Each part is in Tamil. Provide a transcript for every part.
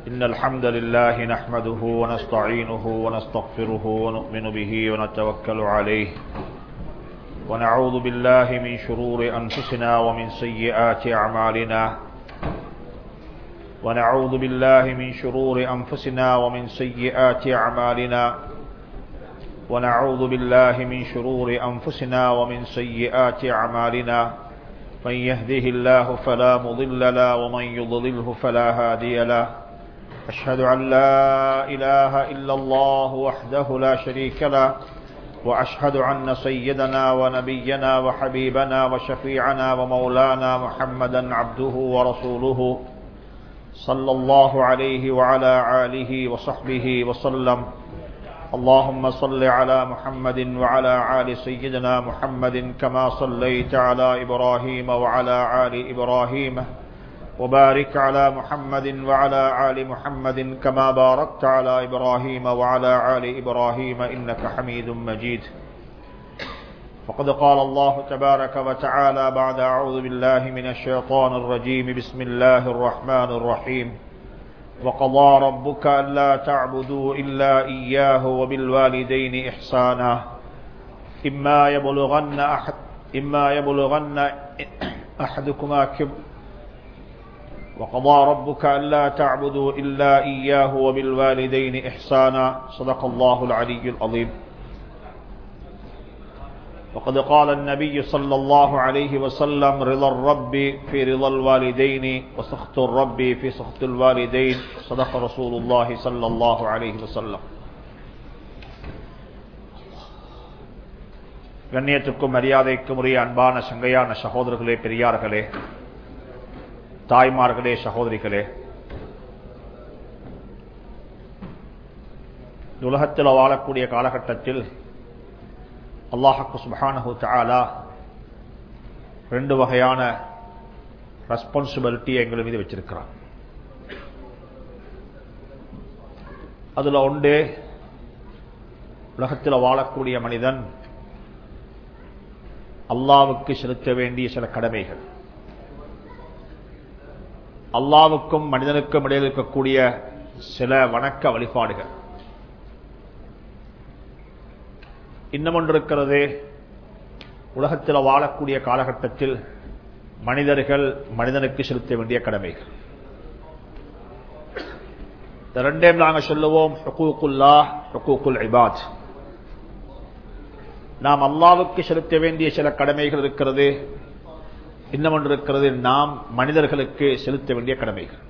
إن الحمد لله نحمده ونستعينه ونستغفره ونؤمن به ونتوكل عليه ونعوذ بالله من شرور أنفسنا ومن سيئات أعمالنا ونعوذ بالله من شرور أنفسنا ومن سيئات أعمالنا ونعوذ بالله من شرور أنفسنا ومن سيئات أعمالنا من يهده الله فلا مضل له ومن يضلله فلا هادي له أشهد أن لا إله إلا الله وحده لا شريك له وأشهد أن سيدنا ونبينا وحبيبنا وشفيعنا ومولانا محمدا عبده ورسوله صلى الله عليه وعلى آله وصحبه وسلم. اللهم صل على محمد وعلى آل سيدنا محمد كما صليت على إبراهيم وعلى آل إبراهيم وبارك على محمد وعلى آل محمد كما باركت على إبراهيم وعلى آل إبراهيم إنك حميد مجيد. فقد قال الله تبارك وتعالى بعد أعوذ بالله من الشيطان الرجيم بسم الله الرحمن الرحيم وقضى ربك ألا تعبدوا إلا إياه وبالوالدين إحسانا إما يبلغن أحدكما وقضى ربك ألا تعبدوا إلا إياه وبالوالدين إحسانا صدق الله العلي العظيم. وقد قال النبي صلى الله عليه وسلم رضا الرب في رضا الوالدين وسخط الرب في سخط الوالدين صدق رسول الله صلى الله عليه وسلم. கண்ணியத்துக்கும் மரியாதைக்கும் உரிய அன்பான சங்கையான சகோதரர்களே, பெரியார்களே, தாய்மார்களே, சகோதரிகளே, உலகத்தில் வாழக்கூடிய காலகட்டத்தில் அல்லாஹ் சுப்ஹானஹு தஆலா ரெண்டு வகையான ரெஸ்பான்சிபிலிட்டி எங்கள் மீது வச்சிருக்கிறான். அதுல ஒன்று, உலகத்தில் வாழக்கூடிய மனிதன் அல்லாஹ்வுக்கு செலுத்த வேண்டிய சில கடமைகள், அல்லாஹ்வுக்கும் மனிதனுக்கும் இடையில் இருக்கக்கூடிய சில வணக்க வழிபாடுகள். இன்னும் ஒன்று இருக்கிறது, உலகத்தில் வாழக்கூடிய காலகட்டத்தில் மனிதர்கள் மனிதனுக்கு செலுத்த வேண்டிய கடமைகள். இந்த ரெண்டையும் நாங்கள் சொல்லுவோம் ஹுகூகுல்லாஹ், ஹுகூகுல் இபாத். நாம் அல்லாஹ்வுக்கு செலுத்த வேண்டிய சில கடமைகள் இருக்கிறது, இன்னும் ஒன்று இருக்கிறது நாம் மனிதர்களுக்கு செலுத்த வேண்டிய கடமைகள்.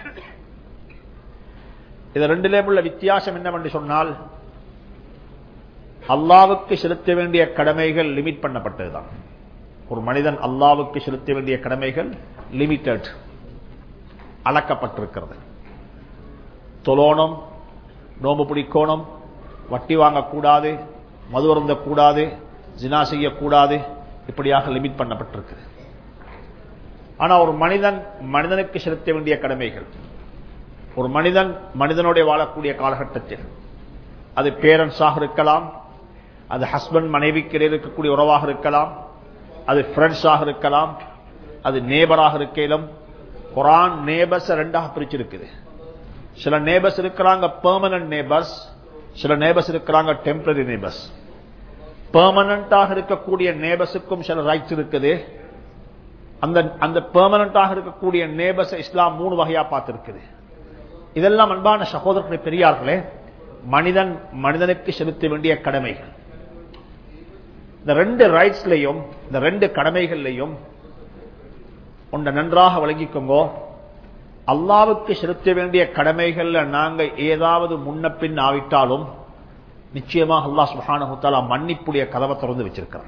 இது ரெண்டிலே உள்ள வித்தியாசம் என்னவென்று சொன்னால், அல்லாஹ்வுக்கு செலுத்த வேண்டிய கடமைகள் லிமிட் பண்ணப்பட்டதுதான். ஒரு மனிதன் அல்லாஹ்வுக்கு செலுத்த வேண்டிய கடமைகள் லிமிட்டட், அளக்கப்பட்டிருக்கிறது. தொழோனும், நோம்பு பிடிக்கணும், வட்டி வாங்கக்கூடாது, மது அருந்தக்கூடாது, ஜினா செய்யக்கூடாது, இப்படியாக லிமிட் பண்ணப்பட்டிருக்கு. ஆனா ஒரு மனிதன் மனிதனுக்கு செலுத்த வேண்டிய கடமைகள், ஒரு மனிதன் மனிதனுடைய வாழக்கூடிய காலகட்டத்தில், அது பேரண்ட்ஸாக இருக்கலாம், அது ஹஸ்பண்ட் மனைவிக்கு இடையில் இருக்கக்கூடிய உறவாக இருக்கலாம், அது ஃப்ரெண்ட்ஸாக இருக்கலாம், அது நேபராக இருக்கலாம். குர்ஆன் நேபர்ஸ் ரெண்டாக பிரிச்சிருக்குது. சில நேபர்ஸ் இருக்கிறாங்க பெர்மனன்ட் நேபர்ஸ், சில நேபர்ஸ் இருக்கிறாங்க டெம்பரரி நேபர்ஸ். பெர்மனன்டாக இருக்கக்கூடிய நேபர்ஸுக்கும் சில ரைட்ஸ் இருக்குது. அந்த பெர்மனன்டாக இருக்கக்கூடிய நேபர்ஸ் இஸ்லாம் 3 வகையா பார்த்திருக்குது. இதெல்லாம் அன்பான சகோதரர்களே, பெரியார்களே, மனிதன் மனிதனுக்கு செலுத்த வேண்டிய கடமைகள். இந்த ரெண்டு ரைட்ஸ்லையும், இந்த ரெண்டு கடமைகள்லையும் ஒன்றை நன்றாக விளங்கிக்கோங்க. அல்லாஹ்வுக்கு செலுத்த வேண்டிய கடமைகள்ல நாங்க ஏதாவது முன்ன பின் ஆவிட்டாலும் நிச்சயமாக அல்லாஹ் சுப்ஹானஹு தஆலா மன்னிப்புடைய கதவை திறந்து வச்சிருக்கிறான்.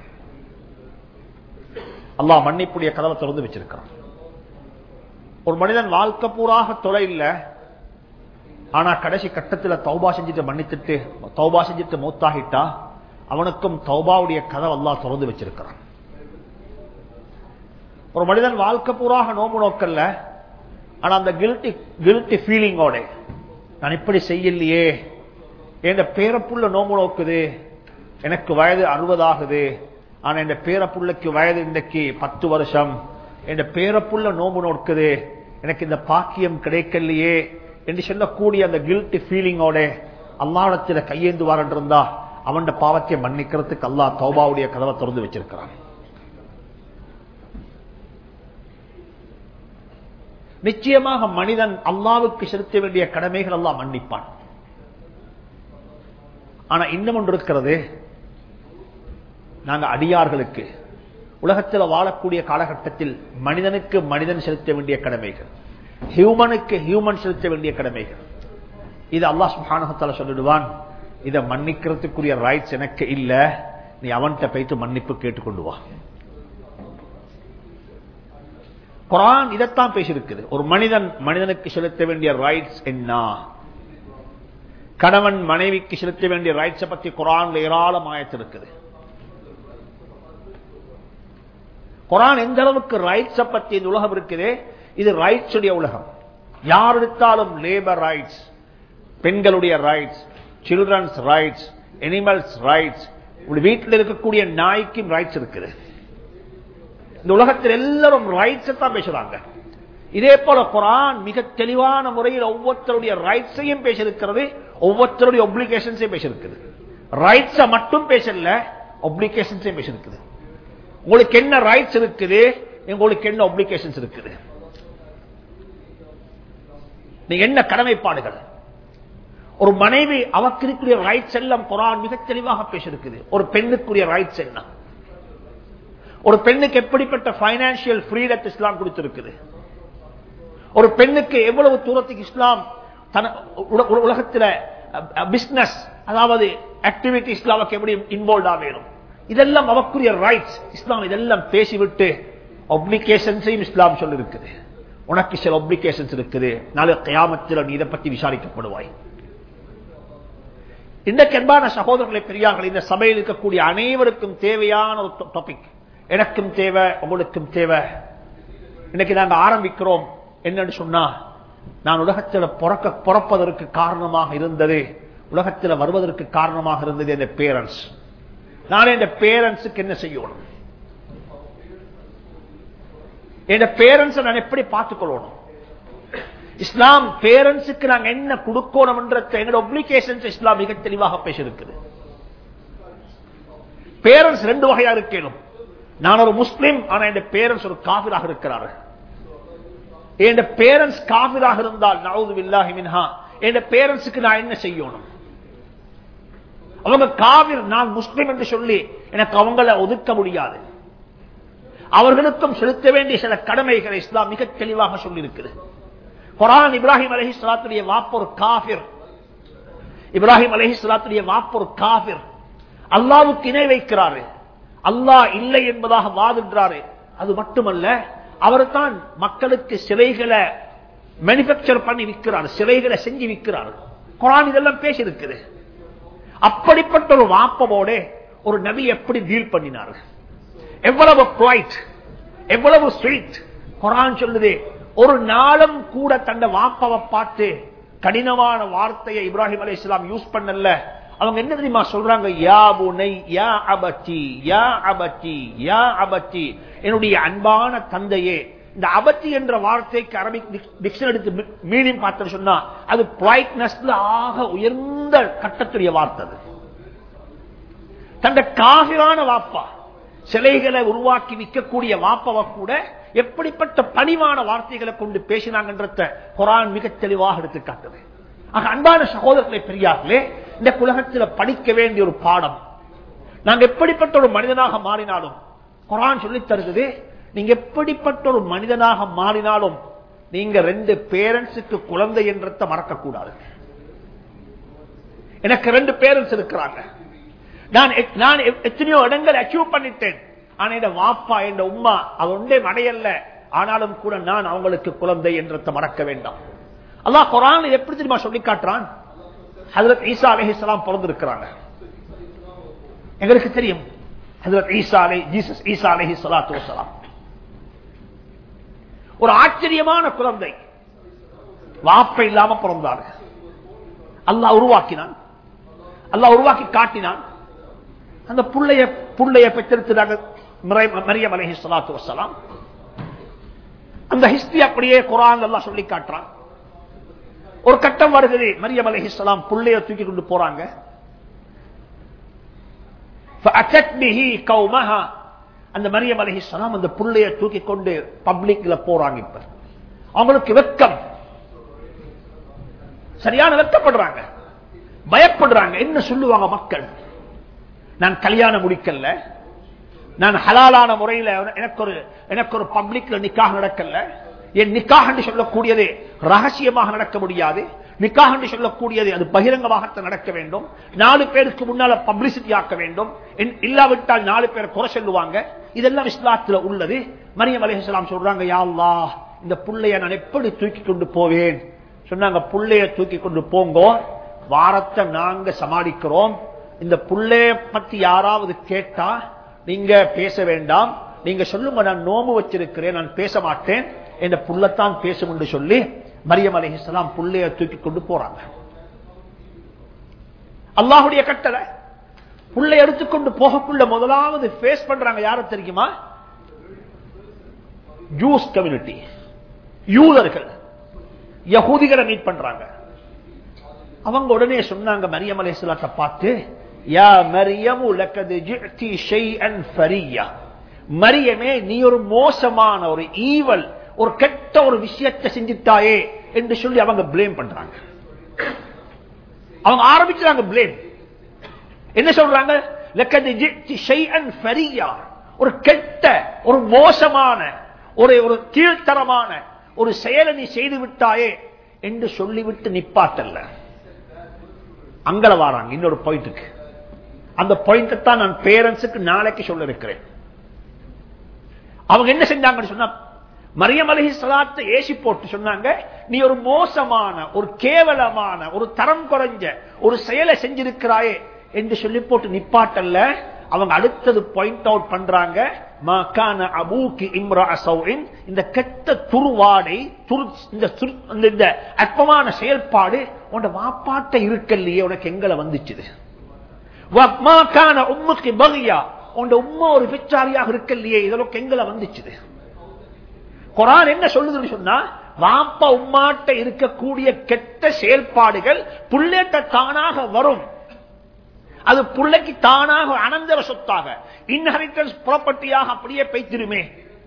அல்லாஹ் மன்னிப்புடைய கதவை திறந்து வச்சிருக்கிறான். ஒரு மனிதன் வாழ்க்கை பூராக தொலை இல்ல, ஆனா கடைசி கட்டத்தில் தௌபா செஞ்சுட்டு மௌத்தாகிட்டா அவனுக்கும் தௌபாவுடைய கதவை அல்லாஹ் திறந்து வச்சிருக்கிறான். ஒரு மனிதன் வாழ்க்கை பூராக நோம்பு நோக்கல்ல, ஆனா அந்த கில்ட்டி ஃபீலிங்கோட நான் இப்படி செய்யலையே, என் பேரப்புள்ள நோம்பு நோக்குது, எனக்கு வயது 60 ஆகுது, ஆனா என் பேரப்புள்ளைக்கு வயது இன்றைக்கு 10 வருஷம், என் பேரப்புள்ள நோம்பு நோக்குது, எனக்கு இந்த பாக்கியம் கிடைக்கலையே என்று சொல்லக்கூடிய அந்த கில்ட்டி ஃபீலிங்கோட அல்லாஹ்விடத்தில் கையேந்துவார் என்றிருந்தா அவன் பாவத்தை மன்னிக்கிறதுக்கு அல்லாஹ் தௌபாவுடைய கதவை திறந்து வச்சிருக்கிறான். நிச்சயமாக மனிதன் அல்லாஹ்வுக்கு செலுத்த வேண்டிய கடமைகள் அல்லாஹ் மன்னிப்பான். ஆனா இன்னும் ஒன்று இருக்கிறது, நாங்க அடியார்களுக்கு உலகத்தில் வாழக்கூடிய காலகட்டத்தில் மனிதனுக்கு மனிதன் செலுத்த வேண்டிய கடமைகள், ஹியூமனுக்கு ஹியூமன் செலுத்த வேண்டிய கடமைகள், இது அல்லாஹ் சுப்ஹானஹு வ தஆலா சொல்லிடுவான், இதை மன்னிக்கிறதுக்குரிய ரைட்ஸ் எனக்கு இல்ல, நீ அவன்கிட்ட போயிட்டு மன்னிப்பு கேட்டுக்கொண்டு வா. குர்ஆன் இதைத்தான் பேசியிருக்குது. ஒரு மனிதனுக்கு செலுத்த வேண்டிய ரைட்ஸ் என்ன, கணவன் மனைவிக்கு செலுத்த வேண்டிய ரைட்ஸ் பத்தி குர்ஆன்ல ஏராளம் ஆயத்து இருக்குது. குர்ஆன் எந்த அளவுக்கு ரைட்ஸ் பத்தி இந்த உலகம் இருக்குது, இது ரைட்ஸ் உடைய உலகம். யார் எடுத்தாலும் லேபர் ரைட்ஸ், பெண்களுடைய rights, children's rights, animals rights, வீட்டில் இருக்கக்கூடிய நாய்க்கும் ரைட்ஸ் இருக்குது. இந்த உலகத்தில் எல்லாரும் ரைட்ஸ் தான் பேசுறாங்க. இதே போல குர்ஆன் மிக தெளிவான முறையில் ஒவ்வொருத்தருடைய ரைட்ஸையும் பேசியிருக்கிறது, ஒவ்வொருத்தருடைய ஒப்ளிகேஷன்ஸையும் பேசியிருக்கிறது. ரைட்ஸ மட்டும் பேசல, ஒப்ளிகேஷன்ஸையும் பேசியிருக்குது. உங்களுக்கு என்ன ரைட்ஸ் இருக்குது, உங்களுக்கு என்ன ஒப்ளிகேஷன்ஸ் இருக்குது, நீங்க என்ன கடமைப்பாடுகள். ஒரு மனைவி அவருக்கு இருக்கக்கூடிய ரைட்ஸ் எல்லாம் குர்ஆன் மிக தெளிவாக பேசியிருக்குது. ஒரு பெண்ணுக்குரிய ரைட்ஸ் என்ன, ஒரு பெண்ணுக்கு எப்படிப்பட்ட பைனான்சியல் ஃப்ரீடம் இஸ்லாம் கொடுத்திருக்குது, ஒரு பெண்ணுக்கு எவ்வளவு தூரத்துக்கு இஸ்லாம் உலகத்தில் பிசினஸ் அதாவது ஆக்டிவிட்டி இஸ்லாமுக்கு எப்படி இன்வால்வ் ஆகணும், இதெல்லாம் அவக்குரிய ரைட்ஸ் இஸ்லாம். இதெல்லாம் பேசிவிட்டு ஒப்ளிகேஷன்ஸையும் இஸ்லாம் சொல்லி இருக்குது. உனக்கு சில ஒப்ளிகேஷன்ஸ் இருக்குது, நாளை கியாமத்தில் நீ இதை பற்றி விசாரிக்கப்படுவாய். இன்றைக்கு அன்பான சகோதரர்களை பெரியார்கள், இந்த சபையில் இருக்கக்கூடிய அனைவருக்கும் தேவையான ஒரு டாபிக், எனக்கும் தேவை, உங்களுக்கும் தேவை. இன்னைக்கு நாங்கள் ஆரம்பிக்கிறோம் என்னன்னு சொன்னா, நான் உலகத்தில் பிறப்பதற்கு காரணமாக இருந்தது, உலகத்தில் வருவதற்கு காரணமாக இருந்தது என் பேரண்ட்ஸ். நான் என் பேரண்ட்ஸுக்கு என்ன செய்யணும், என் பேரண்ட்ஸை நான் எப்படி பார்த்துக் கொள்ளணும், இஸ்லாம் பேரண்ட்ஸுக்கு நாங்க என்ன கொடுக்கணும் என்ற எங்களோட ஒப்ளிகேஷன்ஸ் இஸ்லாம் மிக தெளிவாக பேசியிருக்குது. பேரண்ட்ஸ் ரெண்டு வகையா இருக்கணும். நான் ஒரு முஸ்லிம், ஆனா என் பேரண்ட்ஸ் ஒரு காஃபிராக இருக்கிறார்கள். என் பேரண்ட்ஸ் காஃபிராக இருந்தால் நஊது பில்லாஹி மின்ஹா, என் பேரண்ட்ஸுக்கு நான் என்ன செய்யணும்? அவங்க காஃபிர், நான் முஸ்லிம் என்று சொல்லி எனக்கு அவங்களை ஒதுக்க முடியாது. அவர்களுக்கும் செலுத்த வேண்டிய சில கடமைகளை இஸ்லாம் மிக தெளிவாக சொல்லி இருக்குது. குர்ஆன் இப்ராஹிம் அலைஹிஸ்ஸலாத்துடைய வாப்ப ஒரு காஃபிர், இப்ராஹிம் அலைஹிஸ்ஸலாத்துடைய வாப்ப ஒரு காஃபிர், அல்லாஹ்வுக்கு இணை வைக்கிறாரு, அல்லாஹ் இல்லை என்பதாக வாதிடுறாரு. அது மட்டுமல்ல, அவர் தான் மக்களுக்கு சிலைகளை மேனுஃபேக்சர் பண்ணி விற்கிறார், சிலைகளை செஞ்சு விற்கிறார். குர்ஆன் இதெல்லாம் பேசியிருக்குது. அப்படிப்பட்ட ஒரு வாப்பவோட ஒரு நபி எப்படி டீல் பண்ணினார், எவ்வளவு பொலைட், எவ்வளவு ஸ்வீட். குர்ஆன் சொல்லுது, ஒரு நாளும் கூட தன்னை வாப்பவை பார்த்து கடினமான வார்த்தையை இப்ராஹிம் அலைஹிஸ்ஸலாம் யூஸ் பண்ணல. அவங்க என்ன தெரியுமா சொல்றாங்க, யா புனை யா அபத்தி யா அபத்தி யா அபத்தி, என்னுடைய அன்பான தந்தையே. இந்த அபத்தி என்ற வார்த்தைக்கு அரபிக் டிக்ஷனரி மீனிங் பார்த்து சொன்னா அது பொலைட்னஸ்ல ஆக உயர்ந்த கட்டத்துடைய வார்த்தை. தந்த காஃபிரான வாப்பா, சிலைகளை உருவாக்கி விற்கக்கூடிய வாப்பாவை கூட எப்படிப்பட்ட பணிவான வார்த்தைகளை கொண்டு பேசினாங்கன்றத குர்ஆன் மிக தெளிவாக எடுத்து காட்டுது. அன்பான சகோதரர்களை பெரியார்களே, இந்த உலகத்தில் படிக்க வேண்டிய ஒரு பாடம். நாங்க எப்படிப்பட்ட ஒரு மனிதனாக மாறினாலும் குர்ஆன் சொல்லித் தருகிறது, நீங்க எப்படிப்பட்ட ஒரு மனிதனாக மாறினாலும் நீங்க ரெண்டு பேரண்ட்ஸுக்கு குழந்தை என்றத மறக்க கூடாது. எனக்கு ரெண்டு பேரண்ட்ஸ் இருக்கிறாங்க, நான் எத்தனையோ இடங்கள் அச்சீவ் பண்ணிட்டேன். ஆனா என் வாப்பா என் உம்மா அது ஒன்றே மடையல்ல, ஆனாலும் கூட நான் அவங்களுக்கு குழந்தை என்றத மறக்க வேண்டாம். அல்லாஹ் குர்ஆன் எப்படி தெரியுமா சொல்லி காட்டுறான், ஹஜ்ரத் ஈசா அலைஹிஸ்ஸலாம் பிறந்திருக்கிறாங்க. எங்களுக்கு தெரியும் ஹஜ்ரத் ஈசா அலைஹிஸ்ஸலாத்து வஸ்ஸலாம் ஒரு ஆச்சரியமான குழந்தை, வாப்ப இல்லாம பிறந்தாங்க. அல்லாஹ் உருவாக்கினான், அல்லாஹ் உருவாக்கி காட்டினான். அந்த புள்ளைய பெற்றெடுத்தாங்க மரியம் அலைஹிஸ்ஸலாத்து வஸ்ஸலாம். அந்த ஹிஸ்டரி அப்படியே குர்ஆன் அல்லாஹ் சொல்லி காட்டுறான். ஒரு கட்டம் வருகிறது, மரியம் அலைஹிஸ்ஸலாம் புள்ளைய தூக்கி கொண்டு போறாங்க. அந்த மரியம் அலைஹிஸ்ஸலாம் அந்த புள்ளைய தூக்கி கொண்டு பப்ளிக்ல போறாங்க. இப்ப அவங்களுக்கு வெட்கம், சரியான வெட்கப்படுறாங்க, பயப்படுறாங்க. என்ன சொல்லுவாங்க மக்கள்? நான் கல்யாணம் முடிக்கல, நான் ஹலாலான முறையில் எனக்கு ஒரு பப்ளிக்ல நிக்காஹ் நடக்கல. என் நிக்காஹ் என்று சொல்லக்கூடியது ரகசியமாக நடக்க முடியாது. நிக்காஹ் என்று சொல்லக்கூடியது அது பகிரங்கமாக நடக்க வேண்டும். 4 பேருக்கு முன்னால பப்ளிசிட்டி ஆக்க வேண்டும். இல்லாவிட்டால் 4 பேர் குறை சொல்லுவாங்க. இதெல்லாம் இஸ்லாத்துல உள்ளது. மரியம் அலைஹிஸ்ஸலாம் சொல்றாங்க, யா அல்லாஹ், இந்த புள்ளைய நான் எப்படி தூக்கி கொண்டு போவேன்? சொன்னாங்க, புள்ளைய தூக்கி கொண்டு போங்க, வாரத்தை நாங்க சமாளிக்கிறோம். இந்த புள்ளைய பத்தி யாராவது கேட்டா நீங்க பேச வேண்டாம், நீங்க சொல்லுங்க, நான் நோம்பு வச்சிருக்கிறேன், நான் பேச மாட்டேன், என்ற புள்ளத்தான் பேசும் என்று சொல்லி மரியம் அலைஹிஸ்ஸலாம் புள்ளைய தூக்கி கொண்டு போறாங்க. அல்லாஹ்வுடைய கட்டளை. புள்ளை எடுத்துக்கொண்டு போகக்குள்ள முதலாவது ஃபேஸ் பண்றாங்க யார தெரியுமா? ஜூஸ் கம்யூனிட்டி, யூதர்கள், யஹூதிகளை மீட் பண்றாங்க. அவங்க உடனே சொன்னாங்க மரியம் அலைஹிஸ்ஸலாத்தை பார்த்து, யா மரியமு லகத் ஜிஅதி ஷைஅன் ஃபரியா, மரியமே நீ ஒரு மோசமான ஒரு ஈவல், ஒரு கெட்ட ஒரு விஷயத்தை செஞ்சிட்டாயே என்று சொல்லி அவங்க பிளேம் பண்றாங்க. அவங்க ஆரம்பிச்சாங்க பிளேம். என்ன சொல்றாங்க? லகத் ஜிஅதி ஷைஅன் ஃபரியா, ஒரு கெட்ட, ஒரு மோசமான, ஒரு கீழ்த்தரமான ஒரு செயலை நீ செய்து விட்டாயே என்று சொல்லிவிட்டு நிப்பாட்டல்ல. அங்கல வாராங்க இன்னொரு பாயிண்ட்டுக்கு. அந்த பாயிண்ட் தான் நான் பேரண்ட்ஸுக்கு நாளைக்கு சொல்ல இருக்கிறேன். அவங்க என்ன செஞ்சாங்கன்னு சொன்னா, மரியம் அலைஹிஸ்ஸலாத்தை ஏசி போட்டு சொன்னாங்க, நீ ஒரு மோசமான, ஒரு கேவலமான, ஒரு தரம் குறைஞ்ச ஒரு செயலை செஞ்சிருக்கிறாயே என்று சொல்லி போட்டு நிப்பாட்டல்ல. அவங்க அடுத்தது பாயிண்ட் அவுட் பண்றாங்க, மகான அபூகி இம்ரா சௌஇன், இந்த கெட்ட துருவாடை, இந்த அற்பமான செயல்பாடு உன்ட வாப்பாட்ட இருக்கல்லையே, உனக்கு எங்களை வந்துச்சு. மகான உம்முகி பகியா, உன்ட உம்மா ஒரு விச்சாரியாக இருக்கல்லையே, இதற்கு எங்களை வந்துச்சு. குர்ஆன் என்ன சொல்லுதுன்னு சொன்னா, வாப்பா உம்மாட்ட இருக்கக்கூடிய கெட்ட செயல்பாடுகள் புள்ளேட்ட தானாக வரும். அது புள்ளைக்கு தானாக அனந்தர சொத்தாக, இன்ஹெரிட்டன்ஸ் ப்ராப்பர்ட்டியாக அப்படியே பெய்திருமே.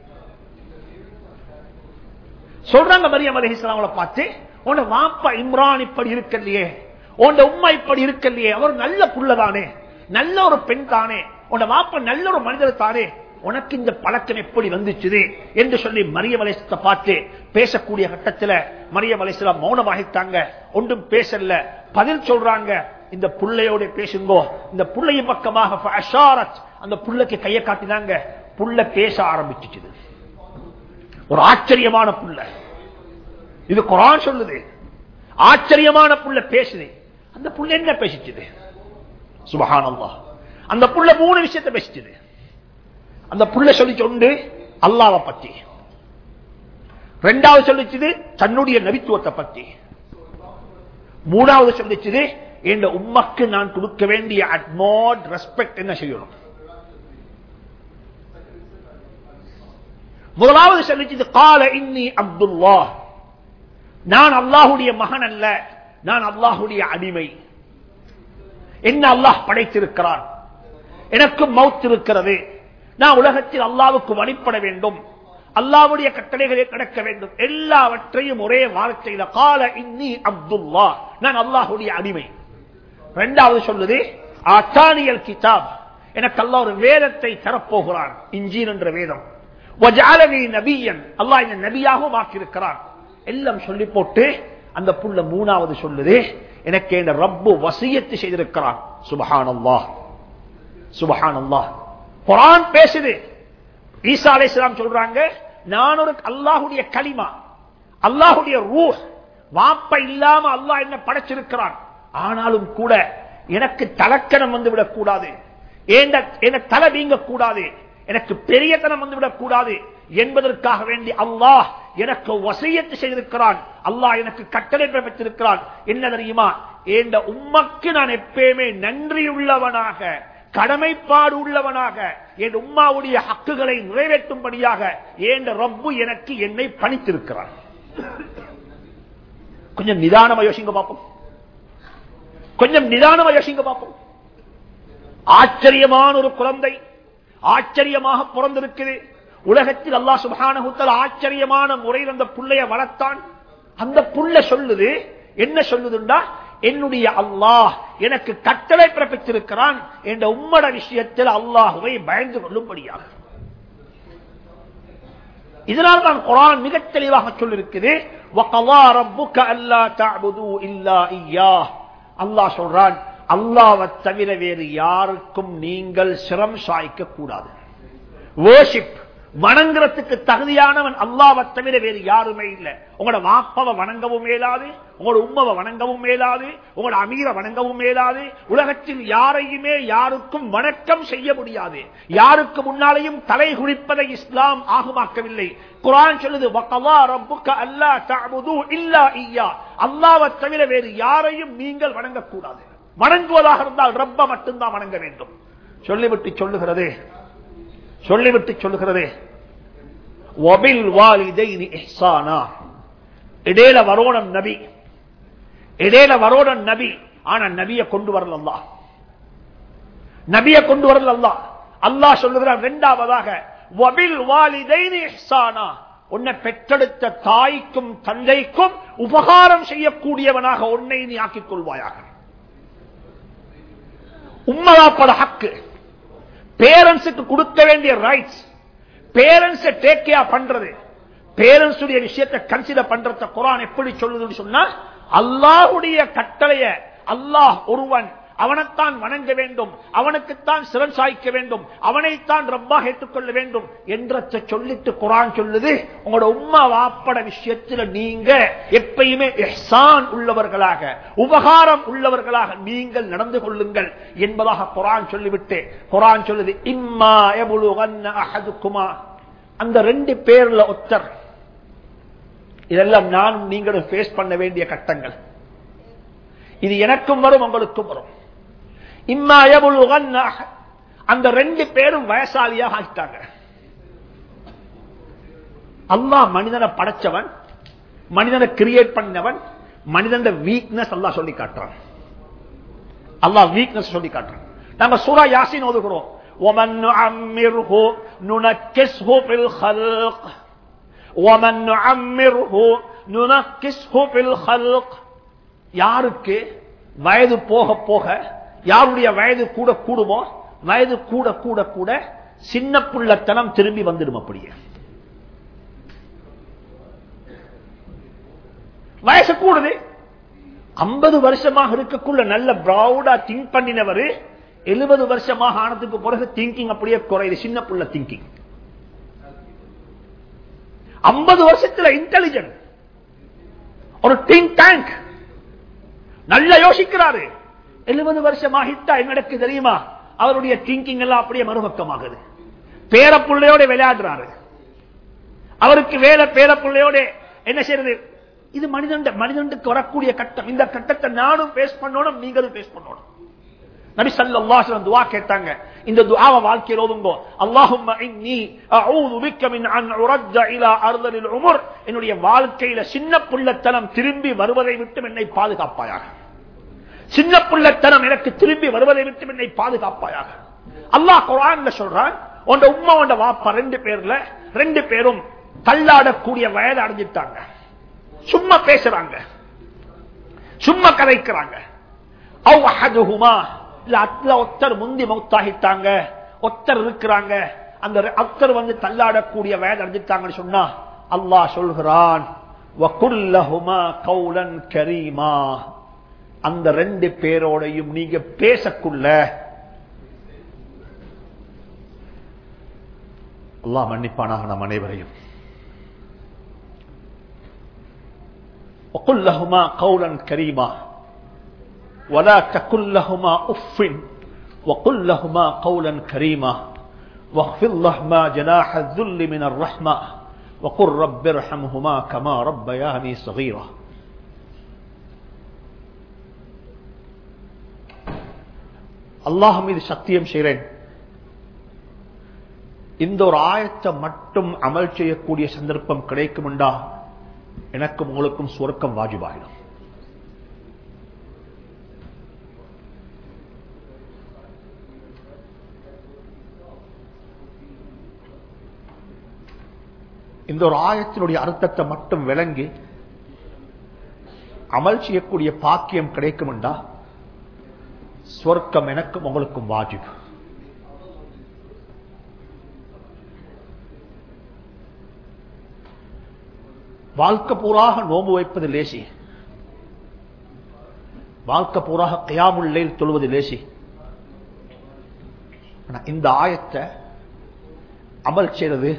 சொல்றாங்க மரியம் அலைஹிஸ்ஸலாமை பார்த்து, உன்ட வாப்பா இம்ரான் இப்படி இருக்கலையே, உன்ட உம்மா இப்படி இருக்கலையே, அவர் நல்ல புள்ளதானே, நல்ல ஒரு பெண் தானே, உன்ட வாப்பா நல்ல ஒரு மனிதர் தானே, உனக்கு இந்த பழக்கம் எப்படி வந்துச்சு என்று சொல்லி மரியம் அலைஹிஸ்ஸலாத்தை பார்த்து பேசக்கூடிய கட்டத்தில் மரியம் அலைஹிஸ்ஸலாம் மௌனமாகிட்டாங்க, ஒன்றும் பேசல. பதில் சொல்றாங்க, இந்த புள்ளையோட பேசுங்கோ. இந்த புள்ளையின் பக்கமாக அந்த புள்ளைக்கு கையை காட்டினாங்க. புள்ள பேச ஆரம்பிச்சு. ஒரு ஆச்சரியமான புள்ள, இது குர்ஆன் சொல்லுது. ஆச்சரியமான புள்ள பேசுது. அந்த புள்ள என்ன பேசிச்சு? சுப்ஹானல்லாஹ். அந்த புள்ள 3 விஷயத்தை பேசிச்சு. அந்த புள்ள சொல்லிச்சு, ஒன்று அல்லாஹ்வை பத்தி, இரண்டாவது சொல்லிச்சு தன்னுடைய நபித்துவத்தை பத்தி, மூணாவது சொல்லிச்சு என் உம்மக்கு நான் கொடுக்க வேண்டிய அட்மோட் ரெஸ்பெக்ட் என்ன செய்யணும். முதலாவது சொல்லிச்சு, கால இன்னி அப்துல்லாஹ், நான் அல்லாஹ்வுடைய மகன் அல்ல, நான் அல்லாஹ்வுடைய அடிமை. என்ன அல்லாஹ் படைத்திருக்கிறான், எனக்கு மௌத் இருக்கிறது, நான் உலகத்தில் அல்லாஹ்வுக்கு வழிபட வேண்டும், அல்லாஹ்வுடைய கட்டளைகளை கடக்க வேண்டும், எல்லாவற்றையும் ஒரே வார்த்தையில கால இன்னி அப்துல்லாஹ், நான் அல்லாஹ்வுடைய அடிமை. இரண்டாவது சொல்லுது, ஆத்தானியல் கிதாப், எனக்கு அல்லாஹ் ஒரு வேதத்தை தரப்போகிறான், இன்ஜீல் என்ற வேதம். வஜஅலனி நபியன், அல்லாஹ் என்னை நபியாகவும் ஆக்கியிருக்கிறான். எல்லாம் சொல்லி போட்டு அந்த புள்ள மூணாவது சொல்லுது, எனக்கு என் ரப்பு வசியத்து செய்திருக்கிறான். சுப்ஹானல்லாஹ், சுப்ஹானல்லாஹ். குர்ஆன் பேசுது. ஈசா அலைஹிஸ்ஸலாம் சொல்றாங்க, நான் ஒரு அல்லாஹ்வுடைய கலிமா, அல்லாஹ்வுடைய ரூஹ், வாப்ப இல்லாம அல்லாஹ் என்ன படைச்சிருக்கிறான். ஆனாலும் கூட எனக்கு தலக்கணம் வந்துவிடக் கூடாது, என் தலை வீங்க கூடாது, எனக்கு பெரியத்தனம் வந்துவிடக் கூடாது என்பதற்காக வேண்டி அல்லாஹ் எனக்கு வசியத்து செய்திருக்கிறான். அல்லாஹ் எனக்கு கட்டளை பிறப்பித்திருக்கிறான். என்ன தெரியுமா? என் உம்மக்கு நான் எப்பயுமே நன்றியுள்ளவனாக, கடமைப்பாடு உள்ளவனாக, என் உம்மாவுடைய ஹக்குகளை நிறைவேற்றும்படியாக என் ரப்பு எனக்கு என்னை பணித்திருக்கிறான். கொஞ்சம் நிதானமா யோசிங்க பார்ப்போம். கொஞ்சம் நிதானமா யோசிங்க பார்ப்போம். ஆச்சரியமான ஒரு குழந்தை ஆச்சரியமாக பிறந்திருக்குது. உலகத்தில் அல்லாஹ் சுப்ஹானஹு வ தஆலா ஆச்சரியமான முறையில் அந்த புள்ளைய வளர்த்தான். அந்த புள்ள சொல்லுது, என்ன சொல்லுதுண்டா, என்னுடைய அல்லாஹ் எனக்கு கட்டளை பிறப்பித்திருக்கிறான் என்ற உம்மட விஷயத்தில் அல்லாஹ்வை பயந்து கொள்ளும்படியாக. இதனால் தான் குர்ஆன் மிக தெளிவாக சொல்லிருக்குது, வகலா ரப்புக அல்லா தஅபுது இல்லா இய்யாஹ். அல்லாஹ் சொல்றான், அல்லாஹ்வை தவிர வேறு யாருக்கும் நீங்கள் சிரம் சாய்க்க கூடாது. வர்ஷிப், வணங்குறதுக்கு தகுதியானவன் அல்லாஹ்வை தவிர வேறு யாருமே இல்லை. உங்களோட வாப்பாவை வணங்கவும் மேலாது, உங்களோட உம்மவை வணங்கவும் மேலாது, உங்களோட அமீரை வணங்கவும் மேலாது. உலகத்தில் யாரையுமே யாருக்கும் வணக்கம் செய்ய முடியாது. யாருக்கு முன்னாலேயும் தலை குனிப்பதை இஸ்லாம் ஆகுமாக்கவில்லை. குர்ஆன் சொல்லுது, வகலா ரப்புக அல்லா தஅபுது இல்லா இய்யா. அல்லாஹ்வை தவிர வேறு யாரையும் நீங்கள் வணங்கக்கூடாது. வணங்குவதாக இருந்தால் ரப்ப மட்டும்தான் வணங்க வேண்டும். சொல்லிவிட்டு சொல்லுகிறது வபில் வாலிதைனி இஹ்சானா. இடையில வரோணன் நபி, ஆனா நபியை கொண்டு வரல அல்லாஹ். அல்லாஹ் சொல்லுகிறார் இரண்டாவதாக, வபில் வாலிதைனி இஹ்சானா, உன்னை பெற்றெடுத்த தாய்க்கும் தந்தைக்கும் உபகாரம் செய்யக்கூடியவனாக உன்னை நீ ஆக்கிக் கொள்வாயாக. உம்மதாப்பட ஹக்கு, பேரண்ட்ஸுக்கு கொடுக்க வேண்டிய ரைட்ஸ், பேரண்ட்ஸை டேக் கேர் பண்றது, பேரண்ட்ஸ் உடைய விஷயத்தை கன்சிடர் பண்றத குர்ஆன் எப்படி சொல்லுதுன்னு சொன்னா, அல்லாஹ்வுடைய கட்டளைய அல்லாஹ் ஒருவன், அவனைத்தான் வணங்க வேண்டும், அவனுக்குத்தான் சிரம் சாய்க்க வேண்டும், அவனைத்தான் ரப்பாக ஏற்றுக்கொள்ள வேண்டும் என்றதை சொல்லிட்டு குர்ஆன் சொல்லுது, உங்களோட உம்மா வாப்பட விஷயத்தில் நீங்க எப்பயுமே இஹ்சான் உள்ளவர்களாக, உபகாரம் உள்ளவர்களாக நீங்கள் நடந்து கொள்ளுங்கள் என்பதாக குர்ஆன் சொல்லிவிட்டு குர்ஆன் சொல்லுது, இம்மா யபுலுகன்ன அஹதுகுமா, அந்த ரெண்டு பேர்ல ஒருத்தர். இதெல்லாம் நானும் நீங்களும் ஃபேஸ் பண்ண வேண்டிய கட்டங்கள். இது எனக்கும் வரும், உங்களுக்கும் வரும். இம்மா யபுலுகன்ன, அந்த ரெண்டு பேரும் வயசாலியாக ஆகிட்டாங்க. அல்லாஹ் மனிதனை படைச்சவன், மனிதனை கிரியேட் பண்ணவன், மனிதன் வீக்னஸ் அல்லாஹ் சொல்லி காட்டுறான். அல்லாஹ் வீக்னஸ் சொல்லி காட்டுறான். நாங்க சூரா யாசீன் ஓதுகிறோம், وَمَن نُعَمِّرْهُ نُنَكِّسْهُ فِي الْخَلْقِ وَمَن نُعَمِّرْهُ نُنَكِّسْهُ فِي الْخَلْقِ. யாருக்கு வயது போக போக, யாருடைய வயது கூட கூடுமோ, வயது கூட கூட கூட சின்ன புள்ளத்தனம் திரும்பி வந்துடும். அப்படியே வயசு கூடுது. 50 வருஷமாக இருக்கக்குள்ள நல்ல பிரவுடா திங்க் பண்ணினவர் 70 வருஷமாக ஆனதுக்கு பிறகு திங்கிங் அப்படியே குறையுது. சின்ன புள்ள திங்கிங். 50 வருஷத்துல இன்டெலிஜென்ட், ஒரு திங்க் டேங்க், நல்லா யோசிக்கிறாரு. 70 வருஷம் ஆகிட்டா என்ன நடக்கு தெரியுமா? அவருடைய திங்கிங் எல்லாம் அப்படியே மறுபக்கமாகுது. பேரப்புள்ளையோட விளையாடுறாரு. அவருக்கு வேலை பேரப்புள்ளையோட என்ன செய்யறது? இது மனிதனுக்கு வரக்கூடிய கட்டம். இந்த கட்டத்தை நானும் பேஸ் பண்ணணும், நீங்களும் பேஸ் பண்ணணும். நபி ஸல்லல்லாஹு அலைஹி வஸல்லம் துஆ கேட்டாங்க. இந்த துஆவை வாழ்க்கையில் ஓதுங்க. அல்லாஹும்ம இன்னி அஊது பிக்க மின் அன் உரஜ்ஜ இலா அர்தலில் உமர். என்னுடைய வாழ்க்கையில சின்ன புள்ளத்தனம் திரும்பி வருவதை விட்டு என்னை பாதுகாப்பாயாக. சின்ன புள்ளத்தனம் எனக்கு திரும்பி வருவதை விட்டு என்னை பாதுகாப்பாயாக. அல்லாஹ் குர்ஆன்ல சொல்றான், உண்ட உம்மா உண்ட வாப்பா ரெண்டு பேரும் தள்ளாடக்கூடிய வயதை அடைஞ்சிட்டாங்க. சும்மா பேசுறாங்க, சும்மா கதைக்கிறாங்க. அவ் அஹதுஹுமா, இல்ல அத்ல ஒத்தர் முந்தி மௌத்தாகிட்டாங்க, ஒத்தர் இருக்கிறாங்க. அந்த ஒத்தர் வந்து தள்ளாடக்கூடிய வயது அடைஞ்சிட்டாங்கன்னு சொன்னா அல்லாஹ் சொல்கிறான், வகுல்லஹுமா கௌலன் கரீமா. அந்த ரெண்டு பேரோடையும் நீங்க பேசக்குள்ள அல்லாஹ் மன்னிப்பானாக நம் அனைவரையும். وقل لهما قولا كريما ولا تقل لهما اف وقل لهما قولا كريما واخفض لهما جناح الذل من الرحمه وقل رب ارحمهما كما ربياني صغيرا. அல்லாஹ் மீது சத்தியம் செய்கிறேன், இந்த ஒரு ஆயத்தை மட்டும் அமல் செய்யக்கூடிய சந்தர்ப்பம் கிடைக்கும்டா எனக்கும் உங்களுக்கும் சுவர்க்கம் வாஜிபாயிடும். இந்த ஒரு ஆயத்தினுடைய அர்த்தத்தை மட்டும் விளங்கி அமல் செய்யக்கூடிய பாக்கியம் கிடைக்கும் என்றா சொர்க்கம் எனக்கும் உங்களுக்கும் வாஜிப். வாழ்க்கை பூராக நோம்பு வைப்பது லேசி, வாழ்க்கை பூராக கியாமுல் லைல் தொழுவது லேசி. இந்த ஆயத்தை அமல் செய்வது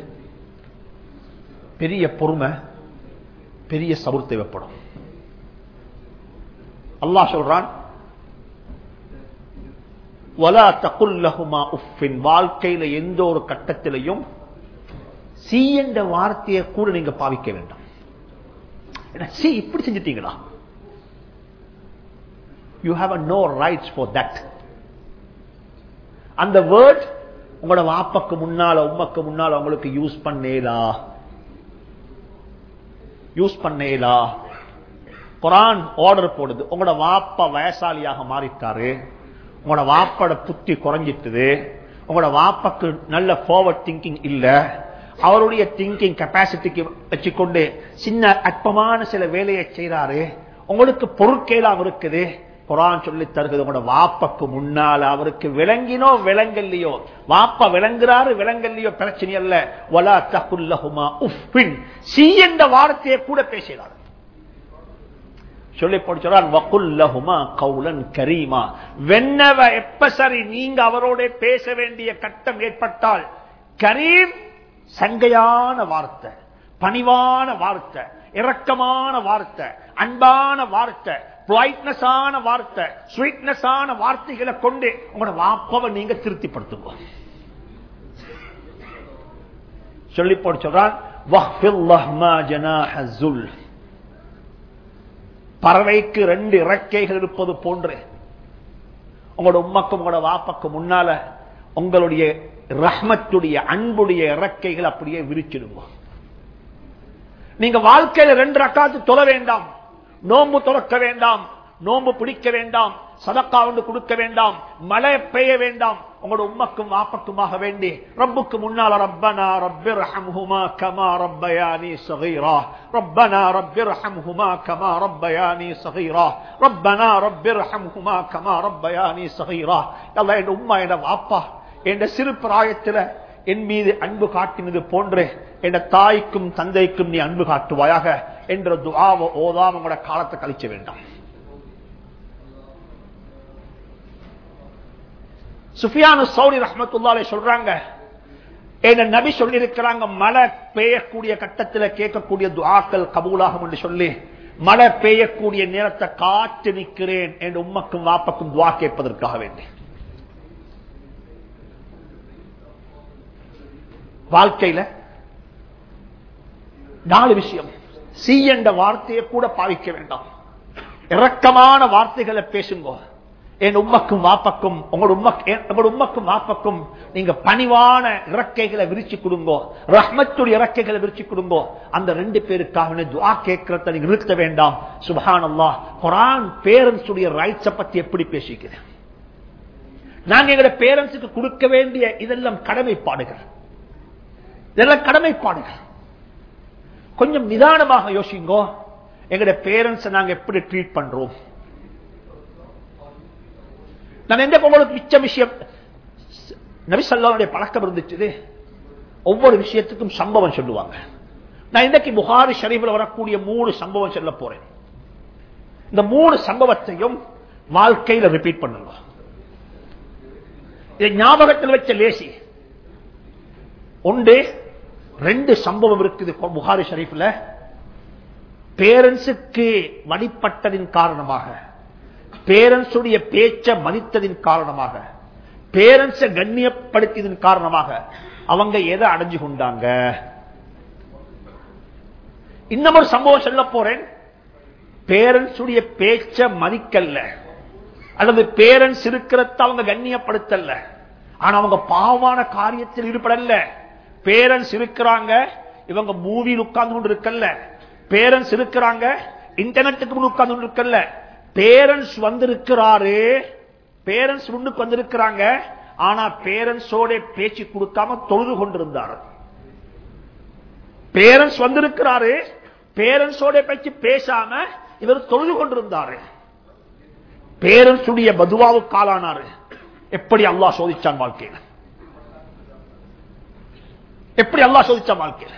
பெரிய பொறுமை, பெரிய சபர் தேவைப்படும். அல்லாஹ் சொல்றான், வலா தகுல் லஹுமா உஃபின், வாழ்க்கையில எந்த ஒரு கட்டத்திலையும் சி என்ற வார்த்தையை கூட நீங்க பாவிக்க வேண்டாம். சி இப்படி செஞ்சிட்டீங்களா? You have no rights for that. அந்த வேர்ட் உங்களோட வாப்பக்கு முன்னால உம்மக்கு முன்னால உங்களுக்கு யூஸ் பண்ணேலா. குர்ஆன் ஆர்டர் போடுது, உங்களோட வாப்பா வயசாலியாக மாறிட்டாரு, உங்களோட வாப்போட புத்தி குறைஞ்சிட்டுது, உங்களோட வாப்பக்கு நல்ல ஃபார்வர்ட் திங்கிங் இல்ல, அவருடைய திங்கிங் கெப்பாசிட்டிக்கு வச்சுக்கொண்டு சின்ன அற்பமான சில வேலையை செய்யறாரு, உங்களுக்கு பொருட்கேலாம் இருக்குது. குர்ஆன் சொல்லி தருகிறது, உங்களோட வாப்பக்கு முன்னால அவருக்கு விளங்கினோ விளங்கல்லையோ, வாப்பா விளங்குறாரு விளங்கல்லையோ பிரச்சனை அல்ல. வலா தகுல் லஹுமா உஃபின், சி என்ற வார்த்தையை கூட பேசினார். சொல்லி போடுறான், வகுல் லஹுமா கௌலன் கரீமா. whenever எப்ப சரி நீங்க அவரோட பேச வேண்டிய கட்டம் ஏற்பட்டால், கரீம் சங்கையான வார்த்தை, பணிவான வார்த்தை, இரக்கமான வார்த்தை, அன்பான வார்த்தை, பொலைட்னஸ் ஆன வார்த்தை, ஸ்வீட்னஸ் ஆன வார்த்தைகளை கொண்டு உங்களோட வாப்பாவை நீங்க திருப்திப்படுத்துங்க. சொல்லி போட்டு சொல்றான், வஹ்ஃபில் லஹ்மா ஜனாஹுல், பறவைக்கு 2 இறக்கைகள் இருப்பது போன்று உங்களோட உம்மக்கும் உங்களோட வாப்பாக்கு முன்னால உங்களுடைய ரஹ்மத்துடைய அன்புடைய இறக்கைகள் அப்படியே விரிச்சிடுங்க. நீங்க வாழ்க்கையில 2 ரக்காத்து தொழ வேண்டாம், நோம்பு துறக்க வேண்டாம், நோம்பு பிடிக்க வேண்டாம், சதக்கா ஒன்று கொடுக்க வேண்டாம், மழை பெய்ய வேண்டாம். உங்களோட உம்மக்கும் வாப்பக்குமாக வேண்டி ரப்புக்கு முன்னால ரப்பனா ரப்பிர்ஹம்ஹுமா கமா ரப்பயானி ஸகீரா, ரப்பனா ரப்பிர்ஹம்ஹுமா கமா ரப்பயானி ஸகீரா, ரப்பனா ரப்பிர்ஹம்ஹுமா கமா ரப்பயானி ஸகீரா. அல்லாஹ், என் உம்மா என் வாப்பா என்ற சிறு பிராயத்தில் என் மீது அன்பு காட்டினது போன்று என் தாய்க்கும் தந்தைக்கும் நீ அன்பு காட்டுவாயாக என்ற துஆவை ஓதாம உங்களோட காலத்தை கழிச்ச வேண்டாம். சுஃபியானு ஸௌரி ரஹ்மத்துல்லாஹி அலைஹி சொல்றாங்க, என் நபி சொல்லி இருக்கிறாங்க, மழை பெய்யக்கூடிய கட்டத்தில் கேட்கக்கூடிய துஆக்கள் கபூலாகும் என்று சொல்லி, மழை பெய்யக்கூடிய நேரத்தை காத்து நிற்கிறேன் என் உம்மக்கும் வாப்பக்கும் துஆ கேட்பதற்காக வேண்டி. வாழ்க்கையில 4 விஷயம். சி என்ற வார்த்தையை கூட பாவிக்க வேண்டாம், இரக்கமான வார்த்தைகளை பேசுங்க. என் உம்மக்கும் வாப்பக்கும் உங்களோட உம்மக்கும் வாப்பக்கும் நீங்க பணிவான இறக்கைகளை விரிச்சு கொடுங்க, ரஹ்மத்துடைய இறக்கைகளை விரிச்சு கொடுங்க. அந்த 2 பேருக்காக துஆ கேட்கறத நீங்க நிறுத்த வேண்டாம். சுப்ஹானல்லாஹ், குர்ஆன் பேரண்ட்ஸ் உடைய ரைட்ஸ் பத்தி எப்படி பேசிக்கிறேன். நாங்க எங்களோட பேரண்ட்ஸுக்கு கொடுக்க வேண்டிய இதெல்லாம் கடமைப்பாடுகள், இதெல்லாம் கடமைப்பாடுகள். கொஞ்சம் நிதானமாக யோசிங்க, எங்களுடைய பேரண்ட்ஸ் நாங்க எப்படி ட்ரீட் பண்றோம். நான் எந்த உங்களுக்கு மிச்ச விஷயம், நபி ஸல்லல்லாஹு பழக்கம் இருந்துச்சு, ஒவ்வொரு விஷயத்துக்கும் சம்பவம் சொல்லுவாங்க. நான் இன்றைக்கு புகாரி ஷரீஃபில் வரக்கூடிய 3 சம்பவம் சொல்ல போறேன். இந்த 3 சம்பவத்தையும் வாழ்க்கையில ரிப்பீட் பண்ணுங்க. இதை ஞாபகத்தில் வச்ச லேசி. 2 சம்பவம் இருக்குது புகாரி ஷரீஃப்ல. பேரண்ட்ஸுக்கு வழிபட்டதின் காரணமாக, பேரண்ட்ஸுடைய பேச்ச மதித்ததின் காரணமாக, பேரண்ட்ஸை கண்ணியப்படுத்தியதன் காரணமாக அவங்க எதை அடைஞ்சு கொண்டாங்க. இன்னும் ஒரு சம்பவம் சொல்ல போறேன். பேரண்ட்ஸுடைய பேச்ச மதிக்கல்ல, அல்லது பேரண்ட்ஸ் இருக்கிறத அவங்க கண்ணியப்படுத்தல, ஆனா அவங்க பாவமான காரியத்தில் ஈடுபடல. பேரண்ட்ஸ் இருக்கிறாங்க, இவங்க மூவியில் உட்கார்ந்து கொண்டு இருக்கல்ல. பேரண்ட்ஸ் இருக்கிறாங்க, இன்டர்நெட்டுக்கு முன் உட்கார்ந்து கொண்டு இருக்கல்ல. பேரண்ட்ஸ் வந்திருக்கிறாரு, பேரண்ட்ஸ் முன்னுக்கு வந்திருக்கிறாங்க, ஆனா பேரண்ட்ஸோட பேச்சு கொடுக்காம தொழுது கொண்டிருந்தார். பேரண்ட்ஸ் வந்திருக்கிறாரு, பேரண்ட்ஸோட பற்றி பேசாம இவர் தொழுது கொண்டிருந்தாரு. பேரண்ட்ஸ் உடைய பதுவாவுக்கு ஆளானாரு. எப்படி அல்லாஹ் சோதிச்சான் வாழ்க்கையில? எப்படி அல்லாஹ் சோதிச்சான் வாழ்க்கையில?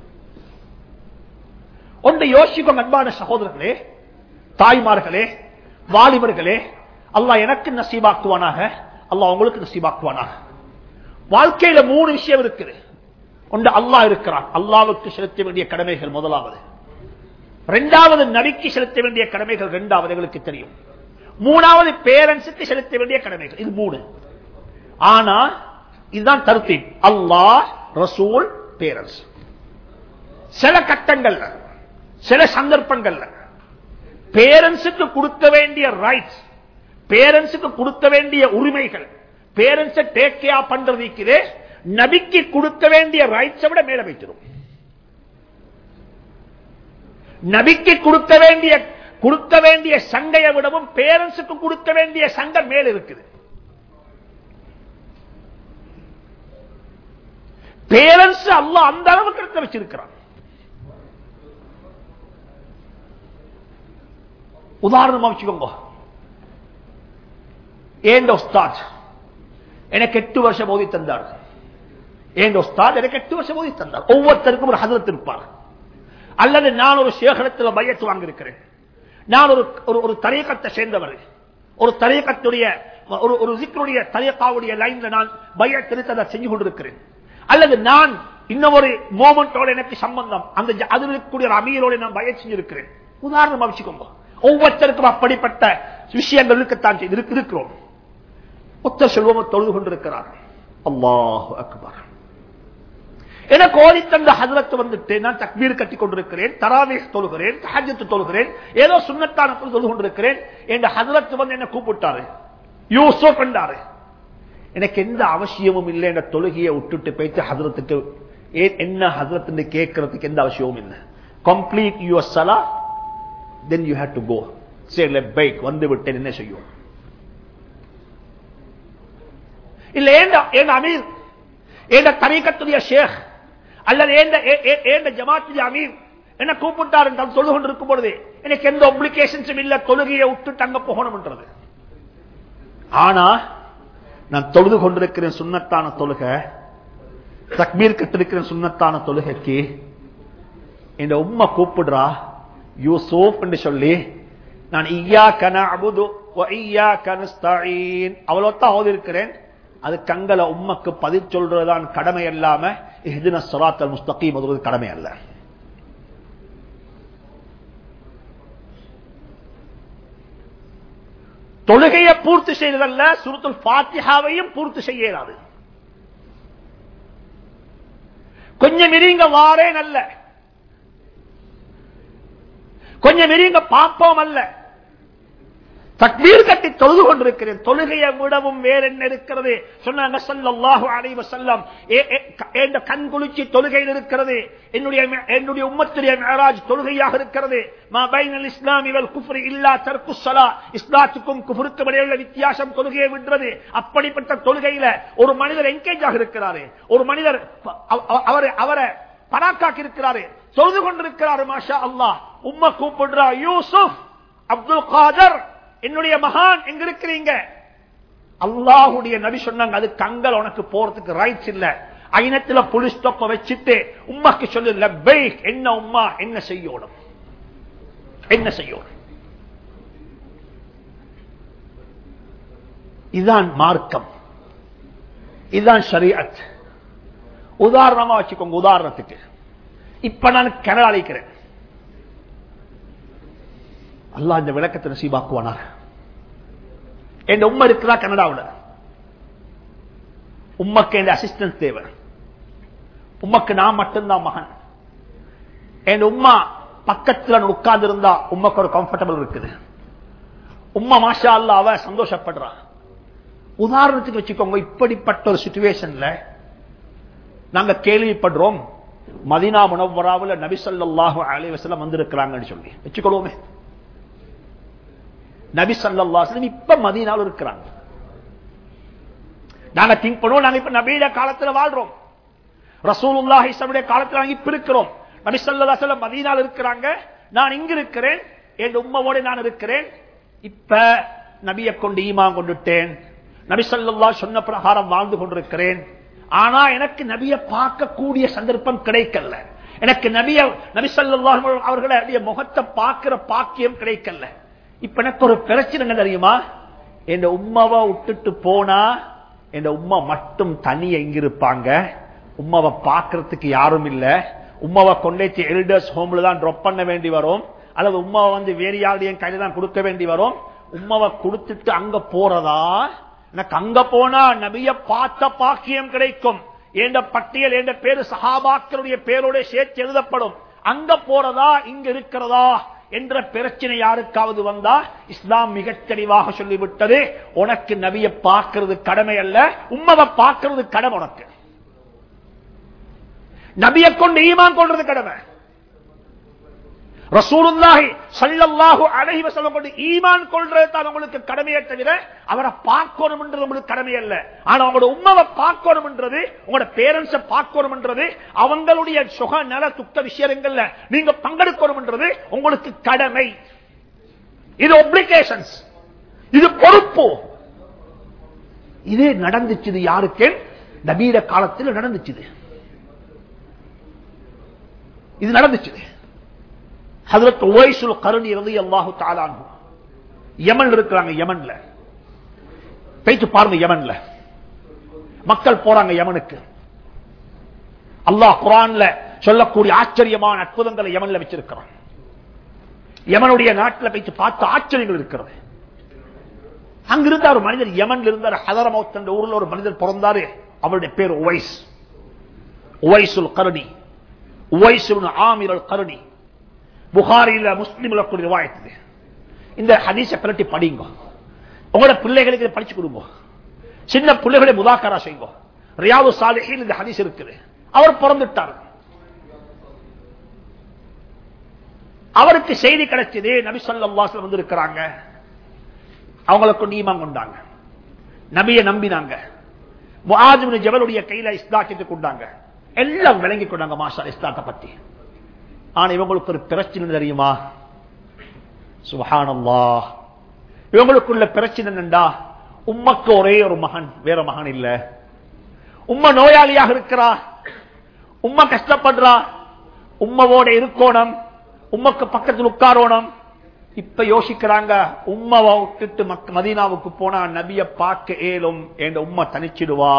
ஒன்றை யோசிக்கும் அன்பான சகோதரர்களே, தாய்மார்களே, வாலிபர்களே, அல்லாஹ் எனக்கு நசீபாக்குவானாக, அல்லாஹ் உங்களுக்கு நசீபாக்குவானாக. வாழ்க்கையில 3 விஷயம் இருக்குது. ஒன்று அல்லாஹ் இருக்கிறான், அல்லாஹ்வுக்கு செலுத்த வேண்டிய கடமைகள் முதலாவது. இரண்டாவது நபிக்கு செலுத்த வேண்டிய கடமைகள் இரண்டாவது எங்களுக்கு தெரியும். மூணாவது பேரண்ட்ஸுக்கு செலுத்த வேண்டிய கடமைகள். இது 3. ஆனா இதுதான் தர்த்தீப். அல்லாஹ், ரசூல், பேரண்ட்ஸ். சில கட்டங்கள்ல, சில சந்தர்ப்பங்கள்ல பேரண்ட்ஸுக்கு கொடுக்க வேண்டிய ரைட்ஸ், பேரண்ட்ஸுக்கு கொடுக்க வேண்டிய உரிமைகள், பேரண்ட்ஸை டேக் கேர் பண்றதுக்கு நபிக்கு கொடுக்க வேண்டிய ரைட்ஸை விட மேல வைக்கிறோம். நபிக்கு கொடுக்க வேண்டிய சங்கையை விடவும் பேரண்ட்ஸுக்கு கொடுக்க வேண்டிய சங்கை மேல இருக்குது. பேரண்ட்ஸ் அல்லாஹ் அந்த அளவுக்கு எடுத்து வச்சிருக்கிறான். உதாரணமா வச்சுக்கோங்க, ஏண்ட உஸ்தாத் எனக்கு 8 வருஷம் ஓதி தந்தார். ஏண்ட உஸ்தாத் எனக்கு 8 வருஷம் ஓதி தந்தார். ஒவ்வொருத்தருக்கும் ஒரு ஹதரத் இருப்பார். அல்லது நான் ஒரு ஷேகத்தில் பையத்து வாங்கியிருக்கிறேன், நான் ஒரு தரீகத்தை சேர்ந்தவர், ஒரு தரீகத்துடைய ஒரு ஜிக்ருடைய தரீகாவுடைய லைன்ல நான் பையத் எடுத்து செஞ்சு கொண்டிருக்கிறேன். அல்லது நான் இன்னொரு மோமெண்டோட எனக்கு சம்பந்தம், அந்த அதில் இருக்கக்கூடிய ஒரு அமீரோட நான் பையத் செஞ்சிருக்கிறேன். உதாரணமா வச்சுக்கோங்க, ஒவ்வொருத்தருக்கும் அப்படிப்பட்ட விஷயங்கள் இருக்கத்தான் இருக்கிறோம். ஒருத்தர் செல்வம் தொழுது கொண்டிருக்கிறார். அல்லாஹு அக்பர், எனக்கு ஓதி தந்த ஹஜ்ரத் வந்துட்டு நான் தக்பீர் கட்டி கொண்டிருக்கிறேன், தராவீஹ் தொழுகிறேன், தஹஜ்ஜத் தொழுகிறேன், ஏதோ சுன்னத்தான தொழுது கொண்டிருக்கிறேன். என் ஹஜ்ரத் வந்து என்ன கூப்பிட்டாரு, யூசுப் என்றாரு. எனக்கு எந்த அவசியமும் இல்லை என்ற தொழுகையை விட்டுட்டு போயிட்டு ஹஜ்ரத்துக்கு என்ன ஹஜ்ரத் என்று கேட்கறதுக்கு எந்த அவசியமும் இல்லை. கம்ப்ளீட் யுவர் ஸலா, then you have to go. சரி லப்பைக், வந்து விட்டேன், என்ன செய்யும்? இல்ல ஏண்ட அமீர், ஏண்ட தரீகத்துடைய ஷேக் அல்லது ஏண்ட ஜமாத்துடைய அமீர் என்ன கூப்பிட்டார் என்றால் தொழுது கொண்டிருக்கும் பொழுது எனக்கு எந்த ஒப்ளிகேஷன்ஸும் இல்ல தொழுகையை விட்டுட்டு அங்க போகணும். ஆனா நான் தொழுது கொண்டிருக்கிறேன் சுன்னத்தான தொழுகை, தக்பீர் கட்டிருக்கிறேன் சுன்னத்தான தொழுகைக்கு. என் உம்மா கூப்பிடுறா யூசுப் என்று சொல்லி, நான் இய்யாக நஅபுது வ இய்யாக நஸ்தஈன் அவ்வளவுதான் ஓதி இருக்கிறேன். அது கங்கல உம்மக்கு பதில் சொல்றதுதான் கடமை அல்லாம இஹ்தினஸ் ஸிராத்தல் முஸ்தகீம் ஓதுறது கடமை அல்ல. தொழுகையை பூர்த்தி செய்ததல்ல, சூரத்துல் ஃபாத்திஹாவையும் பூர்த்தி செய்யலாது. கொஞ்சம் இருங்க வாரேன் அல்ல, கொஞ்சம் இருங்க பாப்போம் அல்ல, தக்பீர் கட்டி தொழுது கொண்டிருக்கிறேன். தொழுகையை விடவும் வேற என்ன இருக்கிறது? சொன்னாங்க ஸல்லல்லாஹு அலைஹி வஸல்லம், என்ற கண் குளிர்ச்சி தொழுகையில் இருக்கிறது. என்னுடைய உம்மத்துடைய மிஅராஜ் தொழுகையாக இருக்கிறது. மா பைனல் இஸ்லாமி வல் குஃப்ரி இல்லா தர்குஸ் ஸலா, இஸ்லாத்துக்கும் குஃப்ருக்கும் இடையிலுள்ள வித்தியாசம் தொழுகையை விடுறது. அப்படிப்பட்ட தொழுகையில ஒரு மனிதர் என்கேஜ் ஆக இருக்கிறாரு, ஒரு மனிதர் அவரை பராக்காக்கி இருக்கிறாரு, தொழுது கொண்டிருக்கிறாரு. மாஷா அல்லாஹ். உம்மா கூப்பிடுறா, யூசுப், அப்துல் காதர், என்னுடைய மகான் எங்க இருக்கிறீங்க? அல்லாஹ்வுடைய நபி சொன்னாங்க, அது கங்கல் உனக்கு போறதுக்கு ரைட்ஸ் இல்ல. ஐனத்துல புலிஸ் ஸ்டாப் வச்சிட்டு உம்மாக்கு சொல்லு லப்பைக். என்ன உம்மா, என்ன செய்யணும், என்ன செய்யணும்? இதுதான் மார்க்கம், இதுதான் ஷரீஅத். உதாரணமா வச்சுக்கோங்க. உதாரணத்துக்கு இப்ப நான் கனடா அழைக்கிறேன். அல்லாஹ் இந்த விளக்கத்தை நசீபாக்குவானாக. என் உம்மா இருக்கிறா கனடாவில், உம்மக்கு என் அசிஸ்டன்ஸ் தேவை. உம்மக்கு நான் மட்டும்தான் மகன். என் உம்மா பக்கத்தில் உட்கார்ந்து இருந்தா உம்மக்கு ஒரு கம்ஃபர்டபிள் இருக்குது. உம்மா மாஷா அல்லாஹ் அவ சந்தோஷப்படுறா. உதாரணத்துக்கு வச்சுக்கோங்க, இப்படிப்பட்ட ஒரு சிச்சுவேஷன்ல நாங்க கேள்விப்படுறோம் மதீனா முனவ்வராவில் நபி ஸல்லல்லாஹு அலைஹி வஸல்லம் வந்திருக்கிறாங்கன்னு சொல்லி வச்சுக்கொள்வோமே. நபி ஸல்லல்லாஹு அலைஹி வஸல்லம் இப்ப மதீனாவில் இருக்கிறாங்க. நாங்க திங்க் பண்ணுவோம், நாங்க இப்ப நபியுடைய காலத்துல வாழ்றோம், ரசூலுல்லாஹி ஸல்லல்லாஹு அலைஹி வஸல்லம் காலத்துல நாங்க இப்ப இருக்கிறோம். நபி ஸல்லல்லாஹு அலைஹி வஸல்லம் மதீனால இருக்கிறாங்க, நான் இங்க இருக்கிறேன், என் உம்மவோட நான் இருக்கிறேன். இப்ப நபியை கொண்டு ஈமான் கொண்டுட்டேன், நபி ஸல்லல்லாஹு சொன்ன பிரகாரம் வாழ்ந்து கொண்டிருக்கிறேன். ஆனா எனக்கு நபியை பார்க்கக்கூடிய சந்தர்ப்பம் கிடைக்கல, எனக்கு நபி ஸல்லல்லாஹு அவர்களுடைய முகத்தை பார்க்கிற பாக்கியம் கிடைக்கல. இப்ப எனக்கு ஒரு பிரச்சனை என்ன தெரியுமா? என் உம்மாவை விட்டுட்டு போனா என் உம்மா மட்டும் தனியா எங்க இருப்பாங்க, உம்மாவை பார்க்கறதுக்கு யாரும் இல்ல, உம்மாவை கொண்டே எல்டர்ஸ் ஹோம்ல தான் டிராப் பண்ண வேண்டி வரும், அல்லது உம்மாவை வேறு யாருடைய கையில தான் கொடுக்க வேண்டி வரும். உம்மாவை கொடுத்துட்டு அங்க போறதா, எனக்கு அங்க போனா நபிய பார்த்த பாக்கியம் கிடைக்கும், என்ற பட்டியல் என்ற பேரு சஹாபாக்களுடைய பேரோட சேர்த்து எழுதப்படும். அங்க போறதா இங்க இருக்கிறதா என்ற பிரச்சனை யாருக்காவது வந்தா இஸ்லாம் மிகத் தெளிவாக சொல்லிவிட்டது, உனக்கு நபியை பார்க்கிறது கடமை அல்ல, உம்மவை பார்க்கிறது கடமை. உனக்கு நபியை கொண்டு ஈமான் கொள்றது கடமை. ரசூலுல்லாஹி ஸல்லல்லாஹு அலைஹி வஸல்லம் கொண்டு ஈமான் கொள்றது தான் உங்களுக்கு கடமையே தவிர அவரை பார்க்கணும் என்றது உங்களுக்கு கடமை அல்ல. ஆனா உங்களோட உம்மவை பார்க்கணும் என்றது, உங்களோட பேரண்ட்ஸை பார்க்கணும் என்றது, அவங்களுடைய சுக நல துக்க விஷயங்கள்ல நீங்க பங்கெடுக்கணும் என்றது உங்களுக்கு கடமை. இது ஒப்ளிகேஷன்ஸ், இது பொறுப்பு. இது நடந்துச்சு யாருக்கு? நபீர காலத்தில் நடந்துச்சு. இது நடந்துச்சு. ஹஜ்ரத் உவைஸுல் கர்னி ரலியல்லாஹு தஆலா அன்ஹு யமன்ல இருக்காங்க. யமன்ல போயிட்டு பாருங்க, யமன்ல மக்கள் போறாங்க யமனுக்கு. அல்லாஹ் குர்ஆன்ல சொல்லக்கூடிய ஆச்சரியமான அற்புதங்களை யமன்ல வச்சிருக்கிறான். யமனுடைய நாட்டில் போயிட்டு பார்த்து ஆச்சரியங்கள் இருக்கிறது. அங்கிருந்த ஒரு மனிதர், யமன்ல இருந்தார், ஹதரமௌத் என்ற ஊர்ல ஒரு மனிதர் பிறந்தாரு. அவருடைய பேர் உவைஸ், உவைஸுல் கர்னி, உவைஸ் இப்னு ஆமிர் அல் கர்னி. புகாரில முஸ்லிம்ல கூடிய ரிவாயத். இந்த ஹதீஸை பிரட்டி படிங்க, உங்களோட பிள்ளைகளுக்கு படிச்சு கொடுங்க, சின்ன பிள்ளைகளை முதாக்கரா செய்யுங்க. ரியாது சாலிஹீன் இந்த ஹதீஸ் இருக்குது. அவர் பிறந்துட்டார், அவருக்கு செய்தி கிடைச்சது, நபி ஸல்லல்லாஹு அலைஹி வஸல்லம் வந்திருக்கிறாங்க, அவங்களுக்கு ஈமான் கொண்டாங்க, நபியை நம்பினாங்க, முஆத் இப்னு ஜபலுடைய கையில இஸ்லாத்தை கொண்டாங்க, எல்லாம் விளங்கி கொண்டாங்க மாஷா இஸ்லாத்தை பத்தி. ஆனா இவங்களுக்கு ஒரு பிரச்சனை தெரியுமா? சுப்ஹானல்லாஹ், இவங்களுக்குள்ள பிரச்சனை என்னண்டா, உம்மக்கு ஒரே ஒரு மகன், வேற மகன் இல்ல. உம்ம நோயாளியாக இருக்கிறா, உம்ம கஷ்டப்படுறா, உம்மவோட இருக்கணும், உம்மக்கு பக்கத்தில் உட்காரோணும். இப்ப யோசிக்கிறாங்க, உம்மவை விட்டுட்டு மதீனாவுக்கு போனா நபிய பார்க்க ஏலும், என்ற உம்ம தனிச்சிடுவா,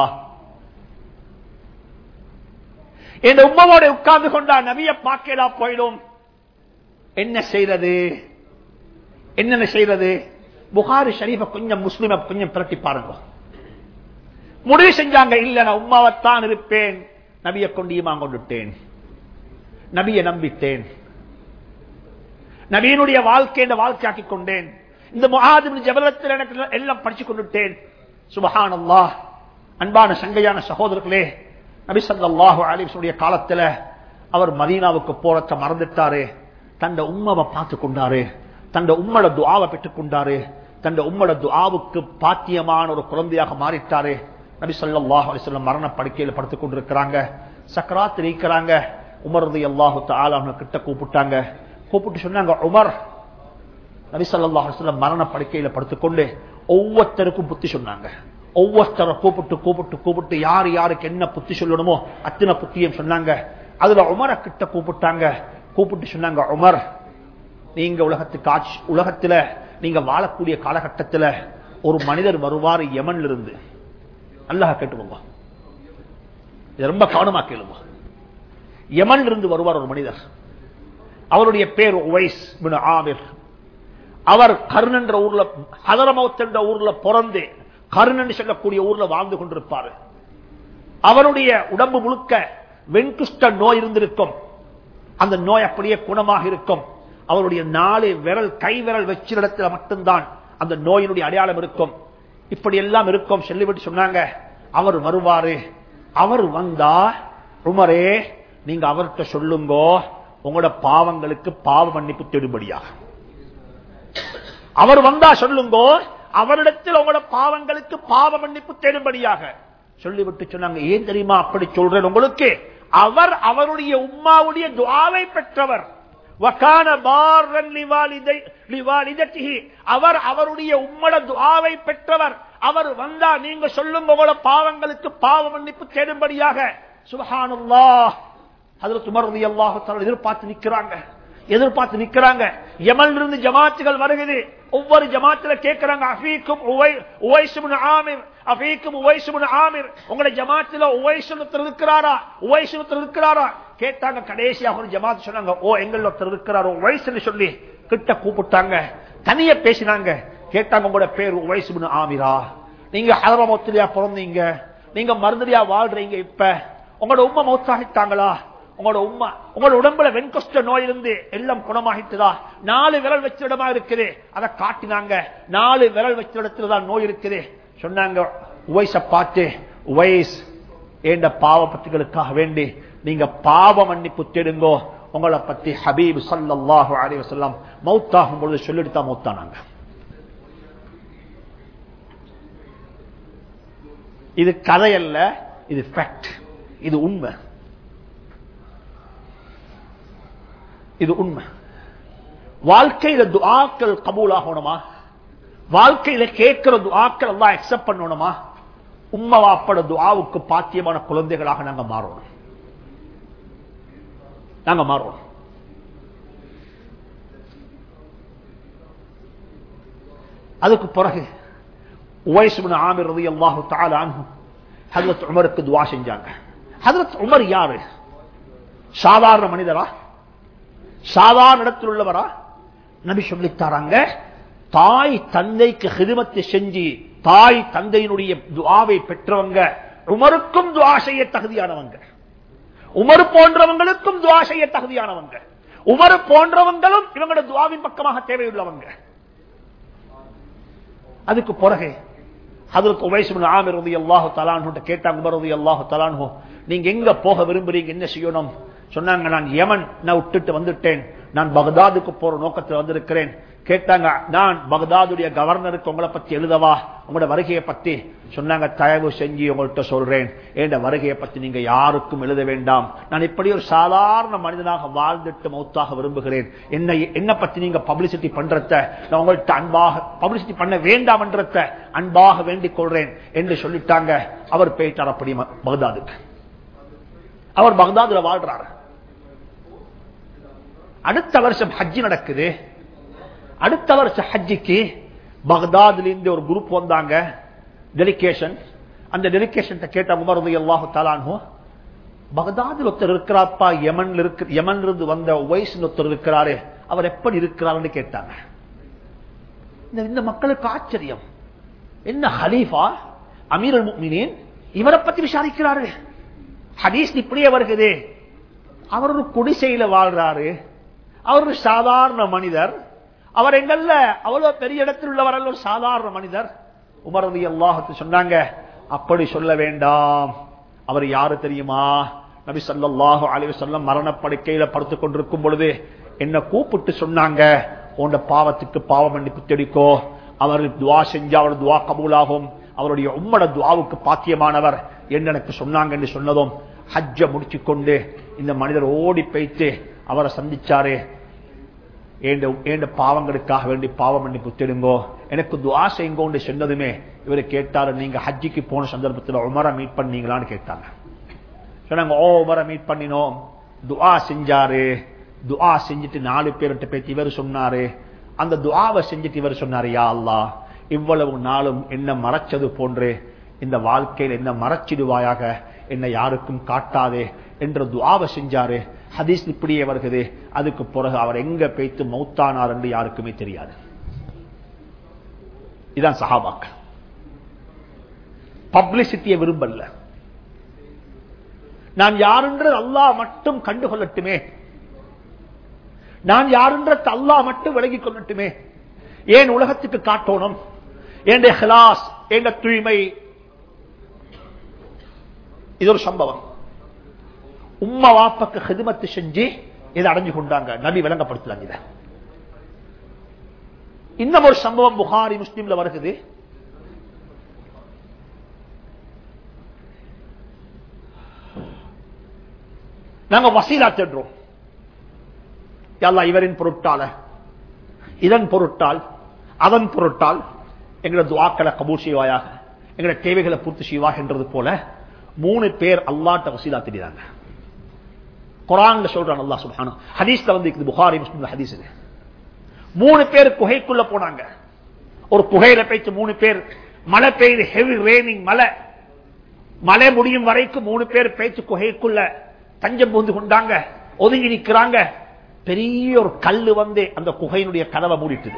என் உம்மவோட உட்கார்ந்து கொண்டா நபிய பார்க்கலா போயிடும். என்ன செய்யறது? என்னென்ன செய்யறது? புகாரி ஷரீஃப கொஞ்சம் முஸ்லிம கொஞ்சம் பிரட்டி பாருங்க. முடிவு செஞ்சாங்க, இல்ல நான் உம்மாவத்தான் இருப்பேன், நபியை கொண்டு ஈமான் கொண்டுட்டேன், நபியை நம்பிட்டேன், நபியினுடைய வாழ்க்கையாக்கி கொண்டேன், இந்த முஆத் இப்னு ஜபலத்தில் எனக்கு எல்லாம் படிச்சு கொண்டுட்டேன். சுப்ஹானல்லாஹ். அன்பான சங்கையான சகோதரர்களே, நபி ஸல்லல்லாஹு அலைஹி வஸல்லம் காலத்துல அவர் மதீனாவுக்கு போறத மறந்துட்டாரு, தந்த உம்மவை பார்த்து கொண்டாரு, தந்த உம்மட துஆவை பெற்றுக் கொண்டாரு, தந்த உம்மட துஆவுக்கு பாத்தியமான ஒரு குழந்தையாக மாறிட்டாரு. நபி ஸல்லல்லாஹு அலைஹி வஸல்லம் மரண படுக்கையில் படுத்துக் கொண்டிருக்கிறாங்க, சக்கராத் இருக்கிறாங்க. உமர் ரலியல்லாஹு தஆலா அவங்களை கிட்ட கூப்பிட்டாங்க, கூப்பிட்டு சொன்னாங்க, உமர், நபி ஸல்லல்லாஹு அலைஹி வஸல்லம் மரண படுக்கையில் படுத்துக்கொண்டு ஒவ்வொருத்தருக்கும் புத்தி சொன்னாங்க. ஒவ்வொருத்தரை கூப்பிட்டு யார் யாருக்கு என்ன புத்தி சொல்லணுமோ அத்தனை புத்தியும் சொன்னாங்க. அதுல உமரை கிட்ட கூப்பிட்டு சொன்னாங்க, உமர், நீங்க உலகத்துல நீங்க வாழக்கூடிய காலகட்டத்தில் ஒரு மனிதர் வருவார் யமன்ல இருந்து. அல்லாஹ் கேட்டுக்கோங்க, இது ரொம்ப கவனமா கேளுங்க. யமன்ல இருந்து வருவார் ஒரு மனிதர், அவருடைய பேர் உவைஸ் இப்னு ஆமிர். அவர் கர்ன் என்ற ஊர்ல, ஹதரமௌத் என்ற ஊர்ல பிறந்து கர்ன் என்று சொல்லக்கூடிய ஊர்ல வாழ்ந்து கொண்டிருப்பார். அவருடைய உடம்பு முழுக்க வெண்குஷ்ட நோய் இருந்திருக்கும், அந்த நோய் அப்படியே குணமாக இருக்கும். அவருடைய 4 விரல் கை விரல் வச்ச இடத்துல மட்டும்தான் அந்த நோயினுடைய அடையாளம் இருக்கும். இப்படி எல்லாம் இருக்கும். சொல்லிவிட்டு சொன்னாங்க, அவர் வருவாரு, அவர் வந்தா உமரே நீங்க அவர்கிட்ட சொல்லுங்க, உங்களோட பாவங்களுக்கு பாவ மன்னிப்பு தேடும்படியாக. அவர் வந்தா சொல்லுங்க, அவரிடத்தில் உங்களோட பாவங்களுக்கு பாவ மன்னிப்பு தேடும்படியாக சொல்லிவிட்டு சொன்னாங்க, ஏன் தெரியுமா அப்படி சொல்றேன் உங்களுக்கு? அவர் அவருடைய உம்மாவுடைய துஆவை பெற்றவர். வகான பார்ரன் லிவாலிதத்திஹி, அவர் அவருடைய உம்மட துஆவை பெற்றவர். அவர் வந்தா நீங்க சொல்லுங்க உங்களோட பாவங்களுக்கு பாவ மன்னிப்பு தேடும்படியாக. சுப்ஹானல்லாஹ். ஹஜ்ரத் உமர் ரலியல்லாஹு தஆலா எதிர்பார்த்து நிக்கிறாங்க. யமன்ல இருந்து ஜமாத்துகள் வருகிறது. ஒவ்வொரு ஜமாத்துல கேட்கிறாங்க, அஃபீக்கும் உவைஸ் இப்னு ஆமிர், அஃபீக்கும் உவைஸ் இப்னு ஆமிர், உங்களுடைய ஜமாத்துல உவைஸ் ஒருத்தர் இருக்கிறாரா கேட்டாங்க. கடைசியாக ஒரு ஜமாத் சொன்னாங்க, ஓ எங்கள் ஒருத்தர் இருக்கிறாரோ உவைஸ்னு சொல்லி கிட்ட கூப்பிட்டாங்க. தனிய பேசினாங்க. கேட்டாங்க, உங்களோட பேர் உவைஸ் இப்னு ஆமிரா? நீங்க ஹதரமௌத்லியா பிறந்தீங்க, நீங்க மருந்துலியா வாழ்றீங்க, இப்ப உங்களோட உம்மா மௌத்தாகிட்டாங்களா? உங்களோட உடம்புல வெண்கொஷ்ட நோய் இருந்து எல்லாம் குணமாகிட்டுதா? 4 விரல் வச்ச இடமா இருக்குது. அதை காட்டினாங்க. 4 விரல் வச்ச இடத்துலதான் நோய் இருக்குது. சொன்னாங்க, உவைஸ பார்த்து, உவைஸ் என்ற பாவ பத்திகளுக்காக வேண்டி நீங்க பாவ மன்னிப்பு தேடுங்கோ. உங்களை பத்தி ஹபீப் ஸல்லல்லாஹு அலைஹி வஸல்லம் மௌத்தாகும் பொழுது சொல்லிட்டு தான் மௌத்தானாங்க. இது கதையல்ல, இது ஃபேக்ட், இது உண்மை. இது உண்மை. வாழ்க்கையில துஆக்கள் கபூல் ஆகணுமா? வாழ்க்கையில கேட்கிற துஆக்கள் அல்லாஹ் அக்செப்ட் பண்ணணுமா? உம்மா வாப்பட துஆவுக்கு பாத்தியமான குழந்தைகளாக நாங்க மாறணும். அதுக்கு பிறகு உவைஸ் இப்னு ஆமிர் ரலியல்லாஹு தஆலா அன்ஹு ஹஜ்ரத் உமருக்கு துஆ செஞ்சாங்க. ஹஜ்ரத் உமர் யாரு? சாதாரண மனிதரா? சாதாரண இடத்தில் உள்ளவரா? நபி சொல்லித்தாராங்க, தாய் தந்தைக்கு ஹிதமத்தை செஞ்சு தாய் தந்தையினுடைய துஆவை பெற்றவங்க உமருக்கும் துஆ செய்ய தகுதியானவங்க. உமர் போன்றவங்களுக்கும் துஆ செய்ய தகுதியானவங்க. உமர் போன்றவங்களும் இவங்களோட துஆவின் பக்கமாக தேவையுள்ளவங்க. அதுக்கு பிறகு ஹஜ்ரத் உவைஸ் இப்னு ஆமிர் ரலியல்லாஹு தஆலா அன்ஹு கேட்டாங்க, உமர் ரலியல்லாஹு தஆலா அன்ஹு, நீங்க எங்க போக விரும்புறீங்க, என்ன செய்யணும்? சொன்னாங்க, நான் யமன் விட்டுட்டு வந்துட்டேன், நான் பகதாதுக்கு போற நோக்கத்தில் வந்திருக்கிறேன். கேட்டாங்க, நான் பகதாதுடைய கவர்னருக்கு உங்களை பத்தி எழுதவா, உங்களோட வருகையை பத்தி? சொன்னாங்க, தயவு செஞ்சு உங்கள்கிட்ட சொல்றேன், என் வருகையை பத்தி நீங்க யாருக்கும் எழுத வேண்டாம். நான் இப்படி ஒரு சாதாரண மனிதனாக வாழ்ந்துட்டு மௌத்தாக விரும்புகிறேன். என்ன பத்தி நீங்க பப்ளிசிட்டி பண்றத நான் உங்கள்கிட்ட அன்பாக பப்ளிசிட்டி பண்ண வேண்டாம் என்றத அன்பாக வேண்டிக் கொள்றேன் என்று சொல்லிட்டாங்க. அவர் போயிட்டார் அப்படி பகதாதுக்கு. அவர் பகதாதுல வாழ்றாரு. அடுத்த வருஷம் ஹஜ்ஜி நடக்குது. அடுத்த வருஷம் ஹஜ்ஜிக்கு பகதாதுல இருந்து ஒரு குரூப் வந்தாங்க, டெலிகேஷன். அந்த டெலிகேஷன் கேட்ட உமர் ரலியல்லாஹு தஆலா அன்ஹு, பகதாதுல ஒருத்தர் இருக்கிறாப்பா, யமன்ல இருந்து வந்த உவைஸ் ஒருத்தர் இருக்கிறாரு, அவர் எப்படி இருக்கிறார்னு கேட்டாங்க. இந்த மக்களுக்கு ஆச்சரியம், என்ன ஹலீஃபா அமீருல் முஃமினீன் இவரை பத்தி விசாரிக்கிறாரு? ஹதீஸ் இப்படியே வருகிறது. அவர் ஒரு குடிசையில வாழ்றாரு, அவர் ஒரு சாதாரண மனிதர், அவர் எங்கல்ல அவ்வளவு பெரிய இடத்தில் உள்ளவர் அல்ல, ஒரு சாதாரண மனிதர். உமர் ரலியல்லாஹு சொன்னாங்க, அப்படி சொல்ல வேண்டாம். அவர் யாரு தெரியுமா? நபி ஸல்லல்லாஹு அலைஹி வஸல்லம் மரணப்படுக்கையில படுத்துக் கொண்டிருக்கும் பொழுது என்ன கூப்பிட்டு சொன்னாங்க, உன்ட பாவத்துக்கு பாவ மன்னிப்பு தேடிக்கோ, அவருக்கு துஆ செஞ்சா அவர் துஆ கபூலாகும், அவருடைய உம்மட துஆவுக்கு பாத்தியமானவர் என்று எனக்கு சொன்னாங்க என்று சொன்னதும் ஹஜ்ஜ முடிச்சு கொண்டு இந்த மனிதர் ஓடி போய்த்து அவரை சந்திச்சாரு. ஏண்ட பாவங்களுக்காக வேண்டி பாவ மன்னிப்பு தேடுங்கோ, எனக்கு துஆ செய்யுங்கோன்னு சொன்னதுமே இவரு கேட்டாரு, நீங்க ஹஜ்ஜிக்கு போன சந்தர்ப்பத்தில் உமரை மீட் பண்ணீங்களான்னு கேட்டாங்க. சொன்னாங்க, ஓ உமரை மீட் பண்ணினோம். துஆ செஞ்சாரு. துஆ செஞ்சுட்டு 4 பேர்கிட்ட பேசி இவர் சொன்னாரு, அந்த துஆவை செஞ்சுட்டு இவர் சொன்னாரு, யா அல்லாஹ், இவ்வளவு நாளும் என்ன மறைச்சது போன்று இந்த வாழ்க்கையில் என்ன மறைச்சிடுவாயாக, என்ன யாருக்கும் காட்டாதே என்ற துஆவை செஞ்சாரு. ஹதீஸ் இப்படியே வருகிறது. அதுக்கு பிறகு அவர் எங்க போய்த்து மௌத்தானார் என்று யாருக்குமே தெரியாது. இதான் சஹாபாக்கள். பப்ளிசிட்டியை விரும்பல. நான் யாருன்றது அல்லாஹ் மட்டும் கண்டுகொள்ளட்டுமே, நான் யாருன்றது அல்லாஹ் மட்டும் விலகிக் கொள்ளட்டுமே, ஏன் உலகத்துக்கு காட்டணும், என் இஹ்லாஸ், என் தூய்மை. இது ஒரு சம்பவம். உம்மா வாப்பக்கு ஹிதமத்து செஞ்சு இதை அடைஞ்சு கொண்டாங்க. நபி விளங்கப்படுத்துறாங்க. இத இன்னும் ஒரு சம்பவம் புகாரி முஸ்லிம்ல வருகிறது. நாங்க வசீலா தேடுறோம். யா அல்லாஹ் இவரின் பொருட்டால, இதன் பொருட்டால், அதன் பொருட்டால் எங்களை துஆக்களை கபூல் செய்வாயாக, எங்களை தேவைகளை பூர்த்தி செய்வாக என்றது போல 3 பேர் அல்லாஹ்ட்ட வசீலா தேடினாங்க. குர்ஆன்ல சொல்றான் அல்லாஹ் சுப்ஹானஹு, ஹதீஸ்ல வந்து புகாரி முஸ்லிம் ஹதீஸ். 3 பேர் குகைக்குள்ள போனாங்க. ஒரு குகையில போயிட்டு 3 பேர், மழை பெய்யுது, ஹெவி ரெய்னிங், மழை முடியும் வரைக்கும் 3 பேர் போயிட்டு குகைக்குள்ள தஞ்சம் புகுந்து கொண்டாங்க, ஒதுங்கி நிற்கிறாங்க. பெரிய ஒரு கல்லு வந்து அந்த குகையினுடைய கதவை மூடிட்டது.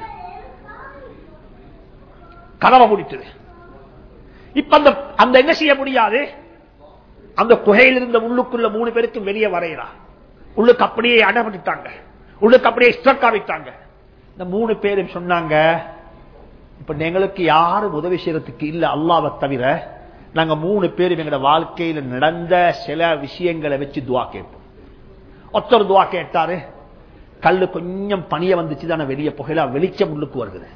இப்ப அந்த என்ன செய்ய முடியாது, அந்த குகையில் இருந்த உள்ளுக்குள்ள 3 பேருக்கும் வெளியே வரையலாம். உள்ளுக்கு அப்படியே அடப்பட்டுட்டாங்க, உள்ளுக்கு அப்படியே ஸ்ட்ரக் ஆகிட்டாங்க. இந்த 3 பேரும் சொன்னாங்க, இப்ப எங்களுக்கு யாரும் உதவி செய்யறதுக்கு இல்ல அல்லாஹ்வை தவிர, நாங்க 3 பேரும் எங்களோட வாழ்க்கையில நடந்த சில விஷயங்களை வச்சு துஆ கேட்போம். ஒருத்தர் துஆ கேட்டாரு, கல்லு கொஞ்சம் பனிய வந்துச்சு தானே வெளியே புகையில வெளிச்சம் உள்ளுக்கு வருது.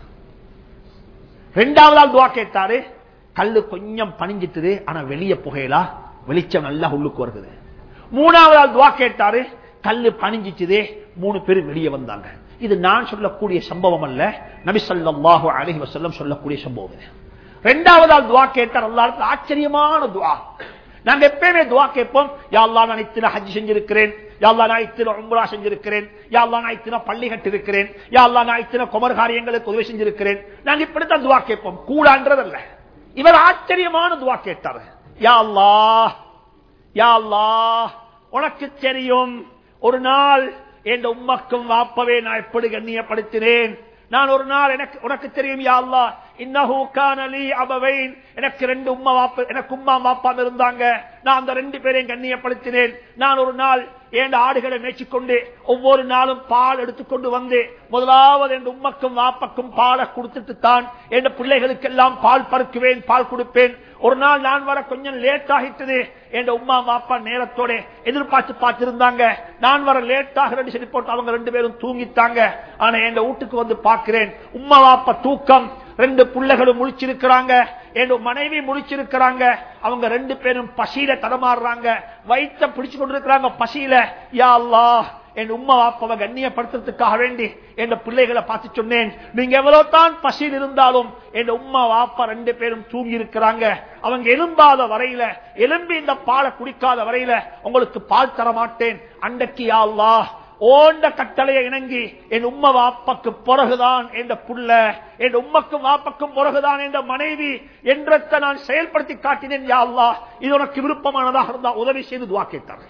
2வது ஆள் துஆ கேட்டாரு, கல்லு கொஞ்சம் பனிஞ்சிட்டுது ஆனா வெளியே புகையிலா வெளிச்சம் நல்லா உள்ளுக்கு வருது. 3வது ஆள் துஆ கேட்டாரு, கல்லு பனிஞ்சிச்சுதே, 3 பேர் வெளியே வந்தாங்க. இது நான் சொல்லக்கூடிய சம்பவம் அல்ல, நபி ஸல்லல்லாஹு அலைஹி வஸல்லம் சொல்லக்கூடிய சம்பவம். 2வது ஆள் துஆ கேட்டார், அல்லாஹ்வுக்கு ஆச்சரியமான துஆ. நாங்க எப்பவுமே துஆ கேட்போம், யா அல்லாஹ் நான் இத்தனை ஹஜ் செஞ்சிருக்கிறேன், யா அல்லாஹ் நான் இத்தனை உம்ரா செஞ்சிருக்கிறேன், யா அல்லாஹ் நான் இத்தனை பள்ளி கட்டிருக்கிறேன், யா அல்லாஹ் நான் இத்தனை குமர் காரியங்களுக்கு உதவி செஞ்சிருக்கிறேன். நாங்க இப்படித்தான் துஆ கேட்போம், கூடான்றதல்ல. இவர் ஆச்சரியமான துஆ கேட்டார், யா அல்லாஹ், யா அல்லாஹ் உனக்கு தெரியும் ஒரு நாள் என் உம்மக்கும் வாப்பவே நான் எப்படி கண்ணியப்படுத்தினேன். நான் ஒரு நாள் உனக்கு தெரியும் யா அல்லாஹ், இன்னஹு கான லீ அபவைன், எனக்கு 2 உம்மா வாப்பா, எனக்கு உம்மா வாப்பா இருந்தாங்க, நான் அந்த 2 பேரையும் கண்ணியப்படுத்தினேன். நான் ஒரு நாள் என் ஆடுகளை மேய்ச்சிக்கொண்டு ஒவ்வொரு நாளும் பால் எடுத்துக்கொண்டு வந்து முதலாவது என் உம்மக்கும் வாப்பக்கும் பாலை கொடுத்துட்டு தான் என் பிள்ளைகளுக்கெல்லாம் பால் பருக்குவேன், பால் கொடுப்பேன். ஒரு நாள் நான் வர கொஞ்சம் லேட் ஆகிட்டது, என் உம்மா வாப்பா நேரத்தோட எதிர்பார்த்து பார்த்திருந்தாங்க. நான் வர லேட் ஆகிறேன்னு சொல்லி போட்டு அவங்க 2 பேரும் தூங்கிட்டாங்க. ஆனா என் வீட்டுக்கு வந்து பார்க்கிறேன், உம்மா வாப்பா தூக்கம், 2 பிள்ளைகளும் முழிச்சிருக்கிறாங்க, என் மனைவி முழிச்சிருக்கிறாங்க. அவங்க 2 பேரும் பசியில தடமாறுறாங்க, வயிற்ற பிடிச்சு கொண்டிருக்கிறாங்க பசியில. யா அல்லாஹ், என் உம்மா வாப்பாவை கண்ணியப்படுத்துறதுக்காக வேண்டி என் பிள்ளைகளை பார்த்து சொன்னேன், நீங்க எவ்வளவு தான் பசியில் இருந்தாலும் என் உம்மா வாப்பா 2 பேரும் தூங்கி இருக்கிறாங்க, அவங்க எழும்பாத வரையில, எழும்பி இந்த பாலை குடிக்காத வரையில உங்களுக்கு பால் தர மாட்டேன். அன்றைக்கு யா அல்லாஹ் ஓண்ட கட்டளையை இணங்கி என் உம்மா வாப்பாக்கு பிறகுதான் என்ற புள்ள, என் உம்மக்கும் வாப்பக்கும் பிறகுதான் என்ற மனைவி என்றத்தை நான் செயல்படுத்தி காட்டினேன். யா அல்லாஹ், இது உனக்கு விருப்பமானதாக இருந்தா உதவி செய்து துஆ கேட்டாங்க.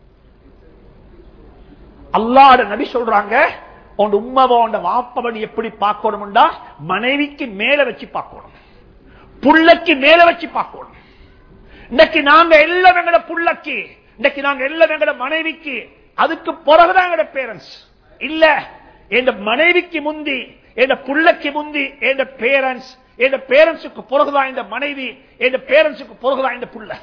அல்லாஹ்வுடைய நபி சொல்றாங்க, உன் உம்மாவை உன் வாப்பவன் எப்படி பார்க்கணும்டா, மனைவிக்கு மேல வச்சு பார்க்கணும், புள்ளக்கு மேல வச்சு பார்க்கணும். இன்னைக்கு நாங்க எல்லாம் எங்கட புள்ளக்கு, இன்னைக்கு நாங்க எல்லாம் எங்கட மனைவிக்கு, அதுக்கு பிறகுதான் எங்கட பேரண்ட்ஸ் இல்ல. என் மனைவிக்கு முந்தி, என் புள்ளக்கு முந்தி என் பேரண்ட்ஸ், என் பேரண்ட்ஸுக்கு பிறகுதான் இந்த மனைவி, என் பேரண்ட்ஸுக்கு பிறகுதான் இந்த புள்ள.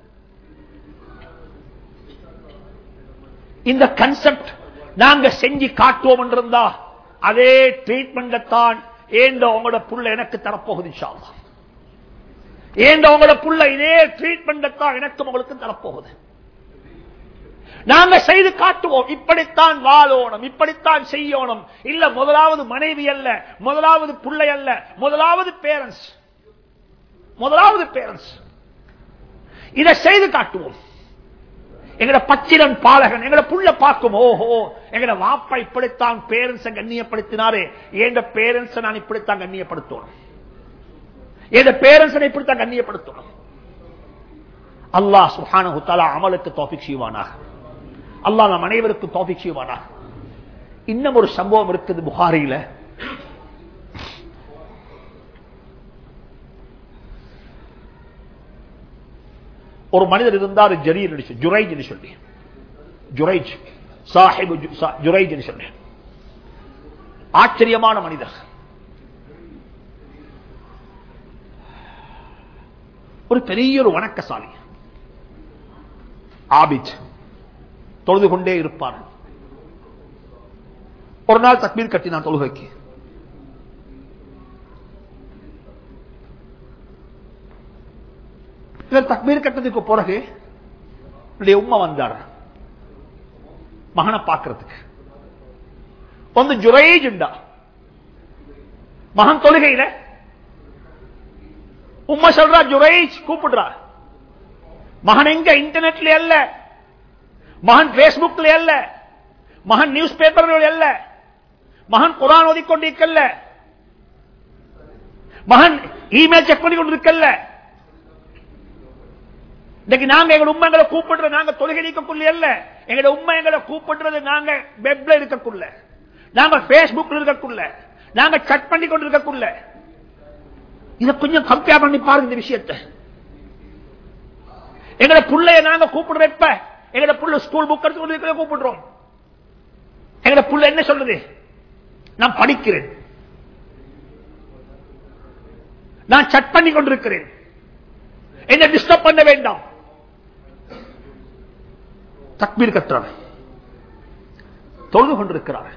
இந்த கன்செப்ட் நாங்க செஞ்சு காட்டுவோம் என்றிருந்தா அதே ட்ரீட்மெண்ட் தான் ஏண்ட உங்களோட புள்ள எனக்கு தரப்போகுது இன்ஷா அல்லாஹ். ஏண்ட உங்களோட புள்ள இதே ட்ரீட்மெண்ட் தான் எனக்கு உங்களுக்கு தரப்போகுது. நாங்க செய்து காட்டுவோம், இப்படித்தான் வாழணும், இப்படித்தான் செய்யணும். இல்ல முதலாவது மனைவி அல்ல, முதலாவது பிள்ளை அல்ல, முதலாவது பேரண்ட்ஸ், முதலாவது பேரண்ட்ஸ். இதை செய்து காட்டுவோம். எங்கட பச்சிலன் பாலகன் எங்கட புள்ள பார்க்கும், ஓஹோ எங்கட வாப்பா இப்படித்தான் பேரண்ட்ஸை கண்ணியப்படுத்தினாரே, என் பேரண்ட்ஸை நான் இப்படித்தான் கண்ணியப்படுத்தணும், என் பேரண்ட்ஸை இப்படித்தான் கண்ணியப்படுத்தணும். அல்லாஹ் சுப்ஹானஹு வ தஆலா அமலுக்கு தௌஃபீக் செய்வானாக. அல்லாஹ் நம் அனைவருக்கும் தௌஃபீக் செய்வானாக. இன்னும் ஒரு சம்பவம் இருக்குது புகாரியில. ஒரு மனிதர் இருந்தார், ஜுரைஜ் சொல்லி, ஜுரைஜ் சாஹிபு ஜுரைஜ் சொல்லி, ஆச்சரியமான மனிதர். ஒரு பெரிய ஒரு வணக்கசாலி, ஆபித், தொழுது கொண்டே இருப்பார். ஒரு நாள் தக்பீர் கட்டினான் தொழுகைக்கு. இவர் தக்பீர் கட்டத்துக்கு பிறகு உம்மா வந்தார். மகனை பார்க்கிறதுக்கு. வந்து ஜுரைஜுண்டா மகன் தொழுகையில உம்மா சொல்றா ஜுரைஜ் கூப்பிடுறா. மகன் எங்க இன்டர்நெட்ல அல்ல, மகன் பேஸ்புக்ல அல்ல, மகன் நியூஸ் பேப்பர்கள் அல்ல, மகன் குர்ஆன் ஓதிக்கொண்டிருக்கல்ல, மகன் இமெயில் செக் பண்ணி கொண்டிருக்கல்ல. இன்னைக்கு நாங்க எங்க உண்மைகளை கூப்பிடுற நாங்க தொழுகை நீக்கக்குள்ள அல்ல, எங்க உண்மை எங்களை கூப்பிடுறது நாங்க வெப்ல இருக்கக்குள்ள, நாங்க பேஸ்புக்ல இருக்கக்குள்ள, நாங்க சட் பண்ணி கொண்டு இருக்கக்குள்ள. இத கொஞ்சம் கம்பேர் பண்ணி பாருங்க இந்த விஷயத்தை. எங்களை புள்ளைய நாங்க கூப்பிடுறப்ப எங்களை புள்ள ஸ்கூல் புக் எடுத்து கொண்டு கூப்பிடுறோம். எங்களை புள்ள என்ன சொல்றது? நான் படிக்கிறேன், நான் சட் பண்ணி கொண்டிருக்கிறேன், என்ன டிஸ்டர்ப் பண்ண வேண்டாம். தக்பீர் கற்றார், தொழுது கொண்டிருக்கிறார்.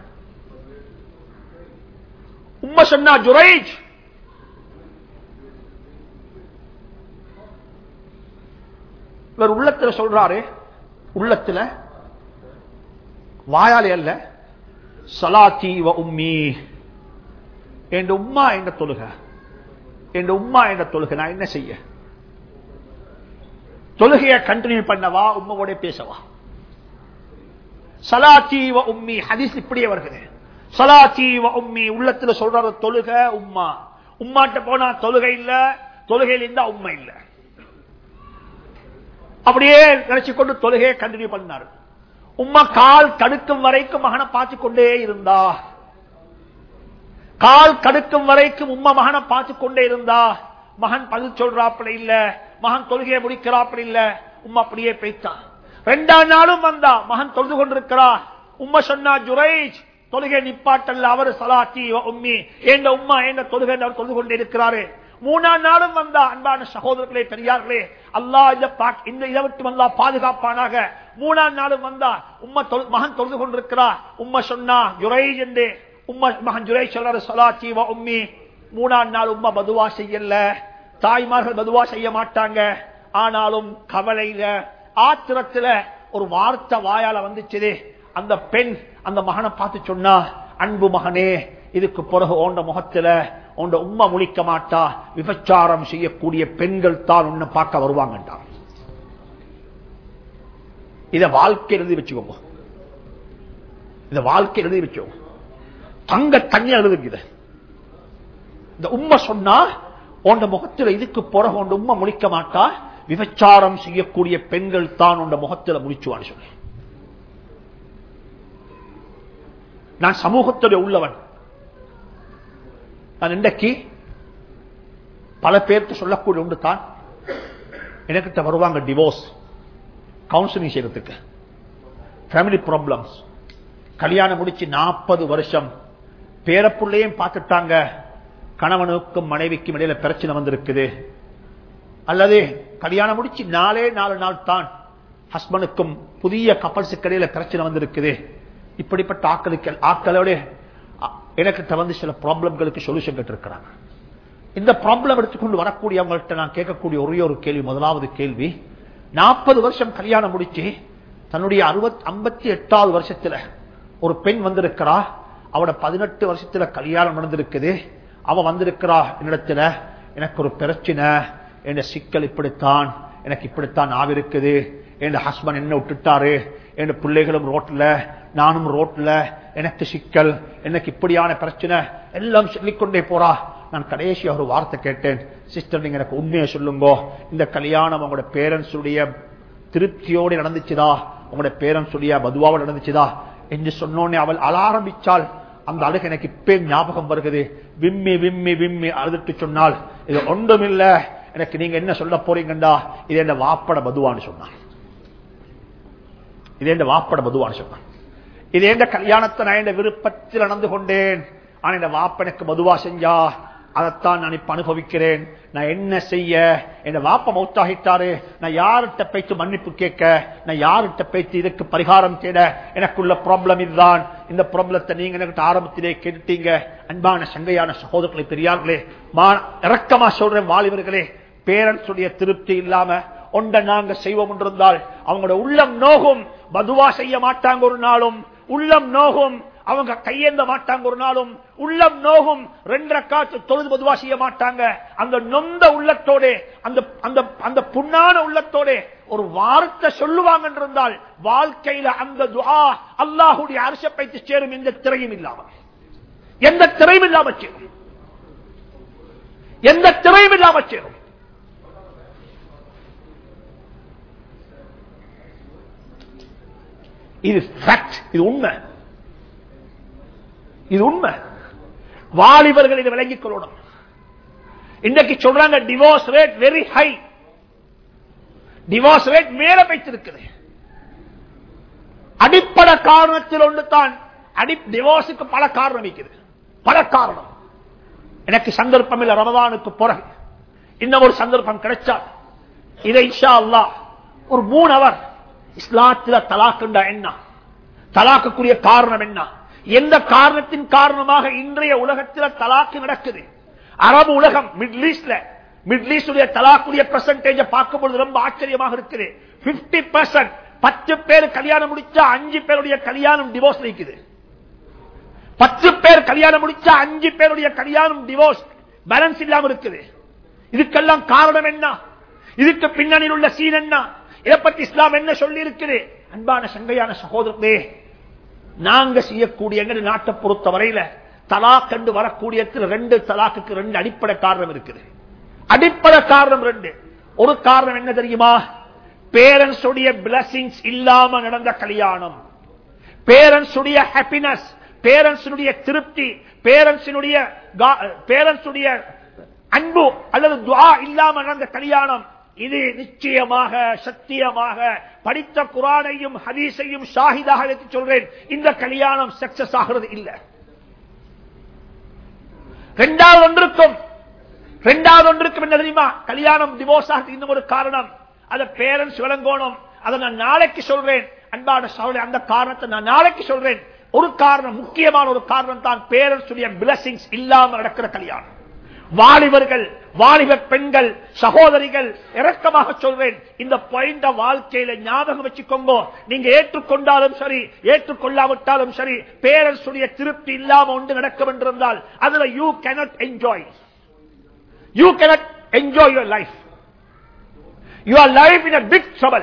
உம்மா சொன்னா ஜுரைஜ், இவர் உள்ளத்துல சொல்றாரு, உள்ளத்துல வாயாலே அல்ல, ஸலாத்தி வ உம்மி, என் உம்மா என்ற தொழுக, என் உம்மா என்ற தொழுக, நான் என்ன செய்ய? தொழுகையை கண்டினியூ பண்ணவா, உம்மவோட பேசவா? ஸலாத்தி வ உம்மி, ஹதீஸ் இப்படியே வருகிறது. ஸலாத்தி வ உம்மி, உள்ளத்துல சொல்ற தொழுக உம்மா. உம்மாட்ட போனா தொழுகை இல்ல, தொழுகையில் இருந்தா உம்மா இல்ல. அப்படியே நினைச்சு கொண்டு தொழுகையை கண்டினியூ பண்ணார். உம்மா கால் கடுக்கும் வரைக்கும் மகனை பார்த்து கொண்டே இருந்தா, கால் கடுக்கும் வரைக்கும் உம்மா மகனை பார்த்து கொண்டே இருந்தா. மகன் பதில் சொல்றாப்படி இல்ல, மகன் தொழுகையை முடிக்கிறாப்படி இல்ல, உம்மா அப்படியே பேச்சா. 2ஆம் நாளும் வந்தா, மகன் தொழுது கொண்டிருக்கிறா. உம்மா சொன்னா ஜுரைஜ், தொழுகை நிப்பாட்டல்ல, அவர் ஸலாத்தி வ உம்மி, என்ற உம்மா என்ற தொழுகை அவர் தொழுது கொண்டே இருக்கிறாரு. 3ஆம் நாளும் வந்தா. அன்பான சகோதரர்களே, பெரியார்களே, அல்லாஹ் இந்த இதை விட்டு அல்லாஹ் பாதுகாப்பானாக. 3ஆம் நாளும் வந்தா, உம்மா மகன் தொழுது கொண்டிருக்கிறா. உம்மா சொன்னா ஜுரைஜ் என்று, உம்மா மகன் ஜுரைஜ் சொல்றாரு ஸலாத்தி வ உம்மி. 3ஆம் நாள் உம்மா பதுவா செய்யல, தாய்மார்கள் பதுவா செய்ய மாட்டாங்க. ஆனாலும் கவலையில ஆத்திரத்துல ஒரு வார்த்தை வாயால வந்துச்சு. அந்த பெண் அந்த மகனை பார்த்து சொன்னா, அன்பு மகனே, இதுக்கு பிறகு உண்ட முகத்துல உண்ட உம்மா முழிக்க மாட்டா, விபச்சாரம் செய்யக்கூடிய பெண்கள் தான் உன்னை பார்க்க வருவாங்கண்டா. இத வாழ்க்கை எழுதி வச்சுக்கோங்க, இத வாழ்க்கை எழுதி வச்சுக்கோங்க, தங்க தண்ணி எழுதுங்க. இந்த உம்மா சொன்னா உண்ட முகத்துல இதுக்கு பிறகு உண்ட உம்மா முழிக்க மாட்டா, விபச்சாரம் செய்யக்கூடிய பெண்கள் தான் உண்ட முகத்துல முழிச்சுவான்னு சொல்லி. நான் சமூகத்துடைய உள்ளவன். நான் இன்றைக்கு பல பேருக்கு சொல்லக்கூடிய ஒன்று தான், எனக்கிட்ட வருவாங்க டிவோர்ஸ் கவுன்சிலிங் செய்யறதுக்கு, ஃபேமிலி ப்ராப்ளம்ஸ், கல்யாணம் முடிச்சு 40 வருஷம், பேரப்புள்ளையும் பார்த்துட்டாங்க, கணவனுக்கும் மனைவிக்கும் இடையில பிரச்சனை வந்திருக்குது, அல்லது கல்யாணம் முடிச்சு 4 நாள் தான் ஹஸ்பண்டுக்கும் புதிய கப்பல்ஸுக்கு இடையில பிரச்சனை வந்திருக்குது. இப்படிப்பட்ட ஆக்களோட எனக்கு வந்து சில ப்ராப்ளம்களுக்கு சொல்யூஷன் கேட்டிருக்கிறாங்க. இந்த ப்ராப்ளம் எடுத்துக்கொண்டு வரக்கூடியவங்கள்ட்ட நான் கேட்கக்கூடிய ஒரே ஒரு கேள்வி, முதலாவது கேள்வி, 40 வருஷம் கல்யாணம் முடிச்சு தன்னுடைய 58வது வருஷத்துல ஒரு பெண் வந்திருக்கிறா, அவட 18 வருஷத்துல கல்யாணம் நடந்திருக்குது. அவ வந்திருக்கிறா என்னிடத்துல, எனக்கு ஒரு பிரச்சனை, என் சிக்கல் இப்படித்தான், எனக்கு இப்படித்தான் ஆவிருக்குது, என் ஹஸ்பண்ட் என்ன விட்டுட்டாரு, என் பிள்ளைகளும் ரோட்ல, நானும் ரோட்ல, எனக்கு சிக்கல், எனக்கு இப்படியான பிரச்சனை எல்லாம் சொல்லிக்கொண்டே போறா. நான் கடைசியா ஒரு வார்த்தை கேட்டேன், சிஸ்டர் நீங்க எனக்கு உண்மையை சொல்லுங்க, இந்த கல்யாணம் உங்களோட பேரண்ட்ஸ் உடைய திருப்தியோடு நடந்துச்சுதா, உங்களோட பேரண்ட்ஸ் உடைய பதுவாவோட நடந்துச்சுதா என்று சொன்னோன்னே அவள் அழ ஆரம்பிச்சால். அந்த அழுகை எனக்கு இப்பே ஞாபகம் வருகிறது. விம்மி விம்மி விம்மி அழுதுட்டு சொன்னால், இது ஒன்றுமில்ல, எனக்கு நீங்க என்ன சொல்ல போறீங்கண்டா, இது என்ன வாப்பட பதுவான்னு சொன்னான், இது என்ன வாப்பட பதுவான்னு சொன்னான். இது எந்த கல்யாணத்தை நான் என் விருப்பத்தில் நடந்து கொண்டேன், ஆனா இந்த வாப்ப எனக்கு பதுவா செஞ்சா, அதைத்தான் நான் இப்ப அனுபவிக்கிறேன். நான் என்ன செய்ய, என் வாப்ப மௌத்தாகிட்டாரு, நான் யார்கிட்ட பேச்சு மன்னிப்பு கேட்க, நான் யார்கிட்ட பேச்சு இதுக்கு பரிகாரம் தேட, எனக்குள்ள ப்ராப்ளம் இதுதான். இந்த ப்ராப்ளத்தை நீங்க எனக்கு ஆரம்பத்திலே கேட்டீங்க. அன்பான சங்கையான சகோதரர்களே, பெரியார்களே, இறக்கமா சொல்றேன் வாலிபர்களே, பேரண்ட்ஸ் உடைய திருப்தி இல்லாம ஒன்றை நாங்க செய்வோம் என்றிருந்தால் அவங்களோட உள்ளம் நோகும், பதுவா செய்ய மாட்டாங்க ஒரு நாளும், உள்ளம் நோகும், அவங்க கையேந்த மாட்டாங்க ஒரு நாளும், உள்ளம் நோகும், 2 ரக்காத் தொழுது பதுவா செய்ய மாட்டாங்க. அந்த நொந்த உள்ளத்தோட, அந்த புண்ணான உள்ளத்தோட ஒரு வார்த்தை சொல்லுவாங்க என்றிருந்தால் வாழ்க்கையில அந்த துஆ அல்லாஹ்வுடைய அர்ஷை போய் சேரும். எந்த திரையும் இல்லாம, எந்த திரையும் இல்லாம சேரும், எந்த திரையும் இல்லாம சேரும். இது ஃபேக்ட், இது உண்மை, இது உண்மை. வாலிபர்கள் இதை விளங்கிக் கொள்ளணும். இன்றைக்கு சொல்றாங்க divorce rate very high, divorce rate மேல வைத்திருக்கிறது. அடிப்படை காரணத்தில் ஒன்று தான். டிவோர்ஸுக்கு பல காரணம் இருக்கிறது, பல காரணம். எனக்கு சந்தர்ப்பம் இல்ல, ரமதானுக்கு பிறகு இன்னும் ஒரு சந்தர்ப்பம் கிடைச்சா இதை இன்ஷா அல்லாஹ் ஒரு 3 அவர் இஸ்லாத்தில் தலாக்குண்டா என்ன, தலாக்குரிய காரணம் என்ன, எந்த காரணத்தின் காரணமாக இன்றைய உலகத்தில் தலாக்கு நடக்குது. அரபு உலகம், மிடில் ஈஸ்டுடைய தலாக்குடைய பெர்சன்டேஜ் பார்க்கும்போது ரொம்ப ஆச்சரியமாக இருக்குது. 50%, 10 பேர் கல்யாணம் முடிச்சா 5 பேருடைய கல்யாணம் டிவோர்ஸ் இருக்குது. 10 பேர் கல்யாணம் முடிச்சா 5 பேருடைய கல்யாணம் டிவோர்ஸ், பேலன்ஸ் இல்லாம இருக்குது. இதுக்கெல்லாம் காரணம் என்ன, இதுக்கு பின்னணியில் உள்ள சீன் என்ன, இதை பற்றி இஸ்லாம் என்ன சொல்லி இருக்குது? அன்பான சங்கையான சகோதரர்களே, நாங்க செய்யக்கூடிய எங்க நாட்டை பொறுத்த வரையில தலாக் கண்டு வரக்கூடிய 2 தலாக்குக்கு 2 அடிப்படை காரணம் இருக்குது. அடிப்படை காரணம் 2. ஒரு காரணம் என்ன தெரியுமா? பேரண்ட்ஸ் உடைய பிளஸிங்ஸ் இல்லாம நடந்த கல்யாணம், பேரண்ட்ஸ் உடைய ஹாப்பினஸ், பேரண்ட்ஸ் திருப்தி, பேரண்ட்ஸ் அன்பு அல்லது துஆ இல்லாம நடந்த கல்யாணம். இது நிச்சயமாக சத்தியமாக படித்த குர்ஆனையும் ஹதீஸையும் ஷாஹிதாக எடுத்து சொல்றேன், இந்த கல்யாணம் சக்சஸ் ஆகிறது இல்ல. இரண்டாவது ஒன்றுக்கும் என்ன தெரியுமா? கல்யாணம் டிவோர்ஸ் ஆகிறது இன்னும் ஒரு காரணம். அத பேரண்ட்ஸ் விளங்கணும். அதை நான் நாளைக்கு சொல்றேன். அன்பான சகோதரர்களே, அந்த காரணத்தை நான் நாளைக்கு சொல்றேன். ஒரு காரணம், முக்கியமான ஒரு காரணம் தான் பேரண்ட்ஸ் உடைய பிளஸிங்ஸ் இல்லாம நடக்கிற கல்யாணம். வாலிபர்கள், வாலிப பெண்கள், சகோதரிகள், இரக்கமாக சொல்றேன், இந்த பாயிண்ட வாழ்க்கையில ஞாபகம் வச்சுக்கோங்க. நீங்க ஏற்றுக்கொண்டாலும் சரி, ஏற்றுக்கொள்ளாவிட்டாலும் சரி, பேரண்ட்ஸ் உடைய திருப்தி இல்லாம ஒன்று நடக்கும் என்றிருந்தால் அதுல you cannot enjoy your life. Your life in a big trouble.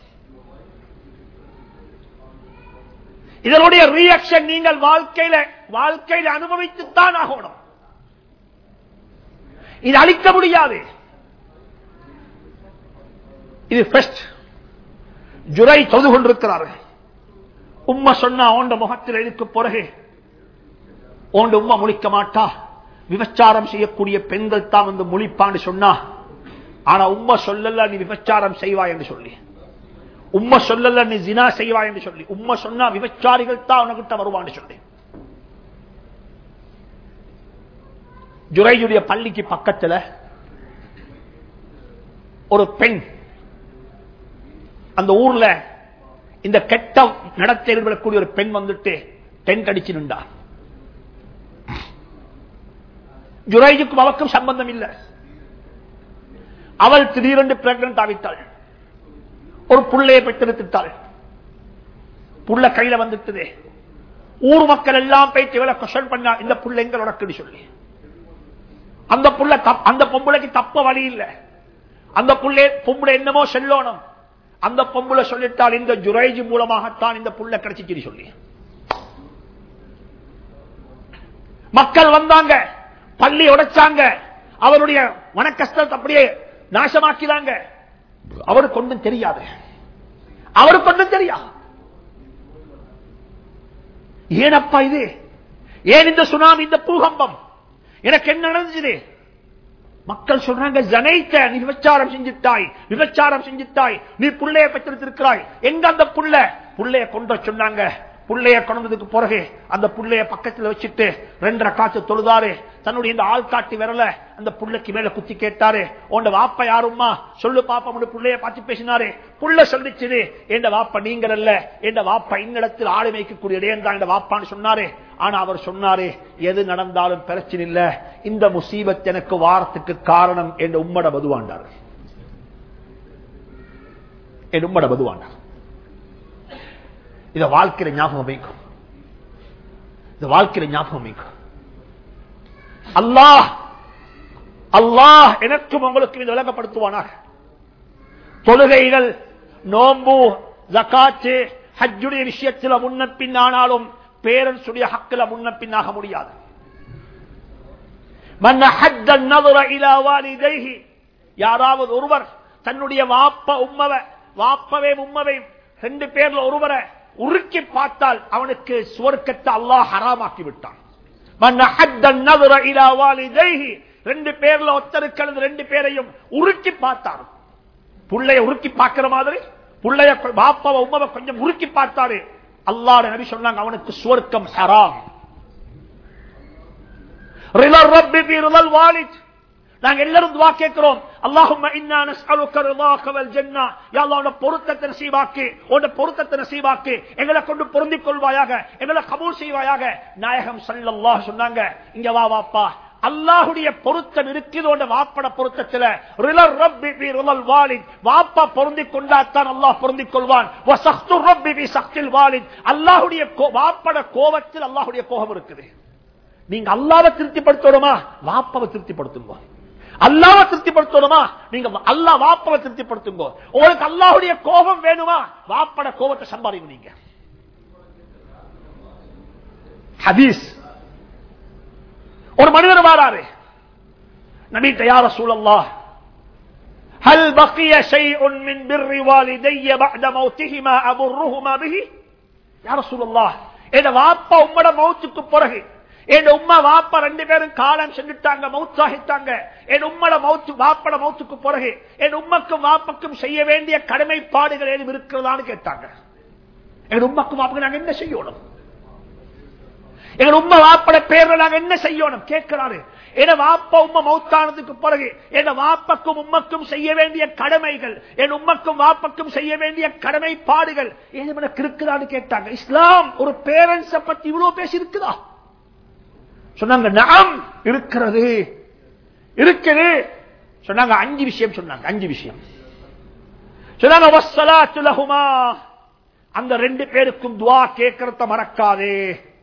இதனுடைய ரியாக்ஷன் நீங்கள் வாழ்க்கையில அனுபவித்துத்தான் ஆகணும். இது அளிக்க முடியாது. இது ஃபர்ஸ்ட். ஜுரை தொழுது கொண்டிருக்கிறார். உம்மா சொன்னா ஓண்ட முகத்தில் இதுக்கு பிறகு ஓண்ட உம்மா முழிக்க மாட்டா, விபச்சாரம் செய்யக்கூடிய பெண்கள் தான் வந்து முழிப்பான்னு சொன்னா. ஆனா உம்மா சொல்லல நீ விபச்சாரம் செய்வாய் என்று சொல்லி, உம்மா சொல்லல நீ ஜினா செய்வாய் என்று சொல்லி, உம்மா சொன்னா விபச்சாரிகள் தான் உனக்கிட்ட வருவான்னு சொல்லி. ஜுரையுடைய பள்ளிக்கு பக்கத்துல ஒரு பெண், அந்த ஊர்ல இந்த கெட்ட நடத்தை ஈடுபடக்கூடிய ஒரு பெண் வந்துட்டு டென்ட் அடிச்சு நின்றா. ஜுரைஜுக்கும் அவருக்கும் சம்பந்தம் இல்லை. அவள் திடீரென்று பிரெக்னன்ட் ஆகிட்டாள். ஒரு புள்ளையை பெற்றெடுத்துட்டாள். புள்ள கையில வந்துட்டது. ஊர் மக்கள் எல்லாம் போயிட்டு இவளை கொஸ்டின் பண்ணா, இந்த புள்ள எங்க உனக்குன்னு சொல்லி. அந்த பொம்பளைக்கு தப்ப வழி இல்லை. அந்த பொம்பளை என்னமோ சொல்லணும். அந்த பொம்பளை சொல்லிட்டால் இந்த ஜுரைஜ் மூலமாகத்தான் இந்த புள்ள கிடைச்சிச்சு சொல்லி. மக்கள் வந்தாங்க, பள்ளி உடைச்சாங்க, அவருடைய மனக்கஷ்டத்தை அப்படியே நாசமாக்கிறாங்க. அவருக்கு ஒன்றும் தெரியாது, அவருக்கு ஒன்றும் தெரியாது. ஏனப்பா இது, ஏன் இந்த சுனாமி, இந்த பூகம்பம், எனக்கு என்ன நடந்தது? மக்கள் சொல்றாங்க, ஜனைத்த நீ விபச்சாரம் செஞ்சிட்டாய், நீ புள்ளைய பெற்றிருக்கிறாய். எங்க அந்த புள்ளைய கொண்டு சொன்னாங்க. புள்ளைய கொண்டதுக்கு பிறகு அந்த புள்ளைய பக்கத்தில் வச்சுட்டு 2 ரக்காத்து தொழுதாரு. தன்னுடைய இந்த ஆள்காட்டி விரல அந்த புள்ளைக்கு மேல குத்தி கேட்டாரு, உண்ட வாப்பா யாரும்மா சொல்லு பாப்பா. புள்ளைய பார்த்து பேசினாரு. புள்ள சொல்லிச்சு, என் வாப்பா நீங்கள் அல்ல, என் வாப்பா இன்னிடத்தில் ஆடு மேய்க்கக்கூடிய இடையன் தான் என் வாப்பான்னு சொன்னாரு. ஆனா அவர் சொன்னாரு, எது நடந்தாலும் பிரச்சனை இல்ல, இந்த முசீபத் எனக்கு வாரத்துக்கு காரணம் என்ற உம்மட பதுவாண்டாரு. என் உம்மட பதுவானா. இத வாழ்க்கையில ஞாபகம் வைக்கும். இந்த வாழ்க்கையில ஞாபகம் வைக்கும். அல்லாஹ் அல்லாஹ் எனக்கும் உங்களுக்கும் இது விளங்கப்படுத்துவானாக. தொழுகைகள், நோன்பு, ஜகாத்து, ஹஜ்ஜுடைய விஷயத்தில் முன்ன பின்னானாலும் பேரன்ஸுடைய ஹக்கில் முன்ன பின்னாக முடியாது. யாராவது ஒருவர் தன்னுடைய வாப்பவே உம்மவை ரெண்டு பேர்ல ஒருவரை உருக்கி பார்த்தால் அவனுக்கு சுவர்க்கத்தை அல்லாஹ் ஹராமாக்கி விட்டான். ரெண்டு பேர்ல ஒத்தருக்கு ரெண்டு பேரையும் உருக்கி பார்த்தார். புள்ளைய உருக்கி பார்க்கிற மாதிரி புள்ளைய பாப்பாவை உம்மவை கொஞ்சம் உருக்கி பார்த்தாரு. அல்லாஹ்வுடைய நபி சொன்னாங்க அவனுக்கு சுவர்க்கம் ஹராம். ரிலல் ரப்பி ஃபீ ரிலல் வாலித். நாங்க எல்லாரும் துஆ கேக்குறோம். அல்லாஹும்ம இன்னா நஸ்அலுக ரிதாக வல் ஜன்னah. யா அல்லாஹ் உன்னுடைய பொருத்தத்தை நசீபாக்கு, உன்னுடைய பொருத்தத்தை நசீபாக்கு, எங்களை கொண்டு பொருந்திக் கொள்வாயாக, எங்களை கபூல் செய்வாயாக. நாயகம் ஸல்லல்லாஹு சொன்னாங்க, இங்க வா வாப்பா, அல்லாஹ்வுடைய பொருத்தம் இருக்குது உன்னுடைய வாப்பட பொருத்தத்துல. ரிலல் ரப்பி ஃபீ ரிலல் வாலித். வாப்பா பொருந்திக் கொண்டாத்தான் அல்லாஹ் பொருந்திக் கொள்வான். வ சக்து ரப்பி ஃபீ சக்தில் வாலித். அல்லாஹ்வுடைய வாப்பட கோபத்தில் அல்லாஹ்வுடைய கோபம் இருக்குது. நீங்க அல்லாஹ்வை திருப்திப்படுத்தணுமா, வாப்பாவை திருப்திப்படுத்துங்க. அல்லாஹ்வை திருப்திப்படுத்தணுமா, நீங்க அல்லாஹ் வாப்பாவை திருப்திப்படுத்துங்க. உங்களுக்கு அல்லாஹ்வுடைய கோபம் வேணுமா, வாப்பட கோபத்தை சம்பாதிங்க. நீங்க ஹதீஸ், ஒரு மனிதர் வாராரு நபி யா ரசூலல்லாஹ் ஹல் பகிய ஷைஉன் மின் பிர்ரி வாலிதைய பஅத மௌத்திஹிமா அபுர்ருஹுமா பிஹி. யா ரசூலல்லாஹ், என் வாப்பா உம்மட மௌத்துக்கு பிறகு என் உம்மா வாப்பா ரெண்டு பேரும் காலம் செஞ்சுட்டாங்க, மௌத்தாகிட்டாங்க. என் உம்மட மௌத்து வாப்பட மௌத்துக்கு பிறகு என் உம்மக்கும் வாப்பக்கும் செய்ய வேண்டிய கடமைப்பாடுகள் ஏதும் இருக்கிறதான்னு கேட்டாங்க. என் உம்மக்கும் வாப்புக்கு நாங்க என்ன செய்யணும், எங்க உம்மா வாப்பட பேர்ல நாங்க என்ன செய்யணும் கேட்கிறாரு. என் வாப்பா உம்மா மௌத்தானதுக்கு பிறகு என் வாப்பக்கும் உம்மக்கும் செய்ய வேண்டிய கடமைகள், என் உம்மக்கும் வாப்பக்கும் செய்ய வேண்டிய கடமைப்பாடுகள் ஏதும் எனக்கு இருக்குதான்னு கேட்டாங்க. இஸ்லாம் ஒரு பேரண்ட்ஸ பத்தி இவ்வளவு பேசி இருக்குதா? சொன்னாங்க நாம் இருக்கிறது இருக்குது. சொன்னாங்க 5 விஷயம் சொன்னாங்க. 5 விஷயம் சொன்னாங்க. வஸ்ஸலாத்து லஹுமா, அந்த ரெண்டு பேருக்கும் துஆ கேட்கறத மறக்காதே.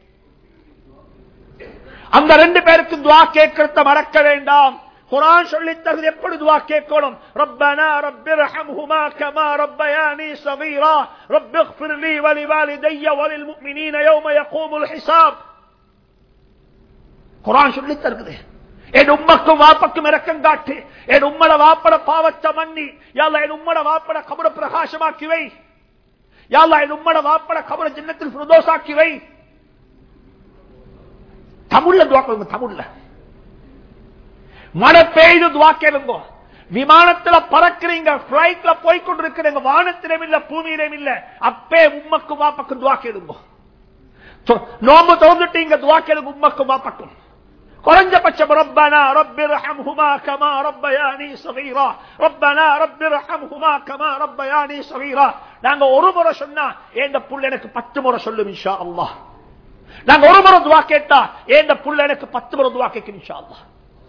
அந்த ரெண்டு பேருக்கும் துஆ கேட்கறத மறக்க வேண்டாம். குர்ஆன் சொல்லி தருது எப்படி துஆ கேட்கணும். ரப்பனா ரப்பிர்ஹம்ஹுமா கமா ரப்பயானி ஸகீரா ரப்பிக்ஃபிர் லீ வ லிவாலிதைய வ லில் முஃமினீன யௌம யகூமுல் ஹிசாப். குர்ஆன் சொல்லி தருது என் உம்மக்கும் வாப்பக்கும் இரக்கம் காட்டு, என் உம்மட வாப்பட பாவத்தை மன்னி, யா அல்லாஹ் என் உம்மட வாப்பட கபர பிரகாசமாக்கி வை, யா அல்லாஹ் என் உம்மட வாப்பட கபர ஜன்னத்துல் ஃபிர்தௌஸ் ஆக்கி வை. தமிழ்ல துஆ கேளுங்க. தமிழ்ல மழை பெய்து துஆ கேளுங்க. விமானத்துல பறக்குறீங்க, பிளைட்ல போய் கொண்டிருக்கிறீங்க, வானத்திலும் இல்ல பூமியிலும் இல்ல, அப்பே உம்மக்கும் வாப்பக்கும் துஆ கேளுங்க. நோம்பு திறந்துட்டீங்க, துஆ கேளுங்க உம்மக்கும் வாப்பக்கும். குறைஞ்சபட்சம் ரப்பனா ரப்பிர்ஹம்ஹுமா கமா ரப்பயானி ஸகீரா ரப்பனா ரப்பிர்ஹம்ஹுமா கமா ரப்பயானி ஸகீரா. நாங்க ஒரு முறை சொன்னா ஏண்ட புள்ள எனக்கு 10 முறை சொல்லும் இன்ஷா அல்லாஹ். நாங்க ஒரு முறை துஆ கேட்டா ஏண்ட புள்ள எனக்கு 10 முறை துஆ கேட்கும் இன்ஷா அல்லாஹ்.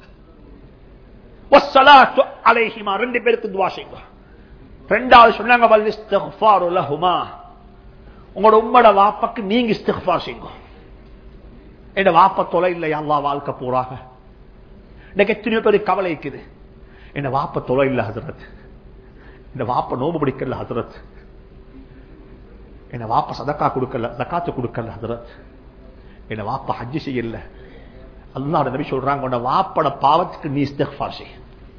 வஸ்ஸலாத்து அலைஹிமா, ரெண்டு பேருக்கு துஆ செய்யுங்க. இரண்டாவது சொன்னாங்க வல் இஸ்திக்ஃபாரு லஹுமா, உங்களோட உம்மட வாப்பக்கு நீங்க இஸ்திக்ஃபார் செய்யுங்க. என் வாப்ப தொலை இல்லை அல்லாஹ் வாழ்க்கை பூராக. எனக்கு எத்தனையோ பேருக்கு கவலை இருக்குது, என் வாப்ப தொலை இல்ல ஹஜரத், என் வாப்ப நோம்பு பிடிக்கல ஹஜரத், என் வாப்ப சதக்கா கொடுக்கல, ஜகாத்து கொடுக்கல ஹஜரத், என் வாப்ப ஹஜ்ஜி செய்யல. அல்லாஹ்வுடைய நபி சொல்றாங்க உன் வாப்பட பாவத்துக்கு நீ இஸ்திக்ஃபார் செய்.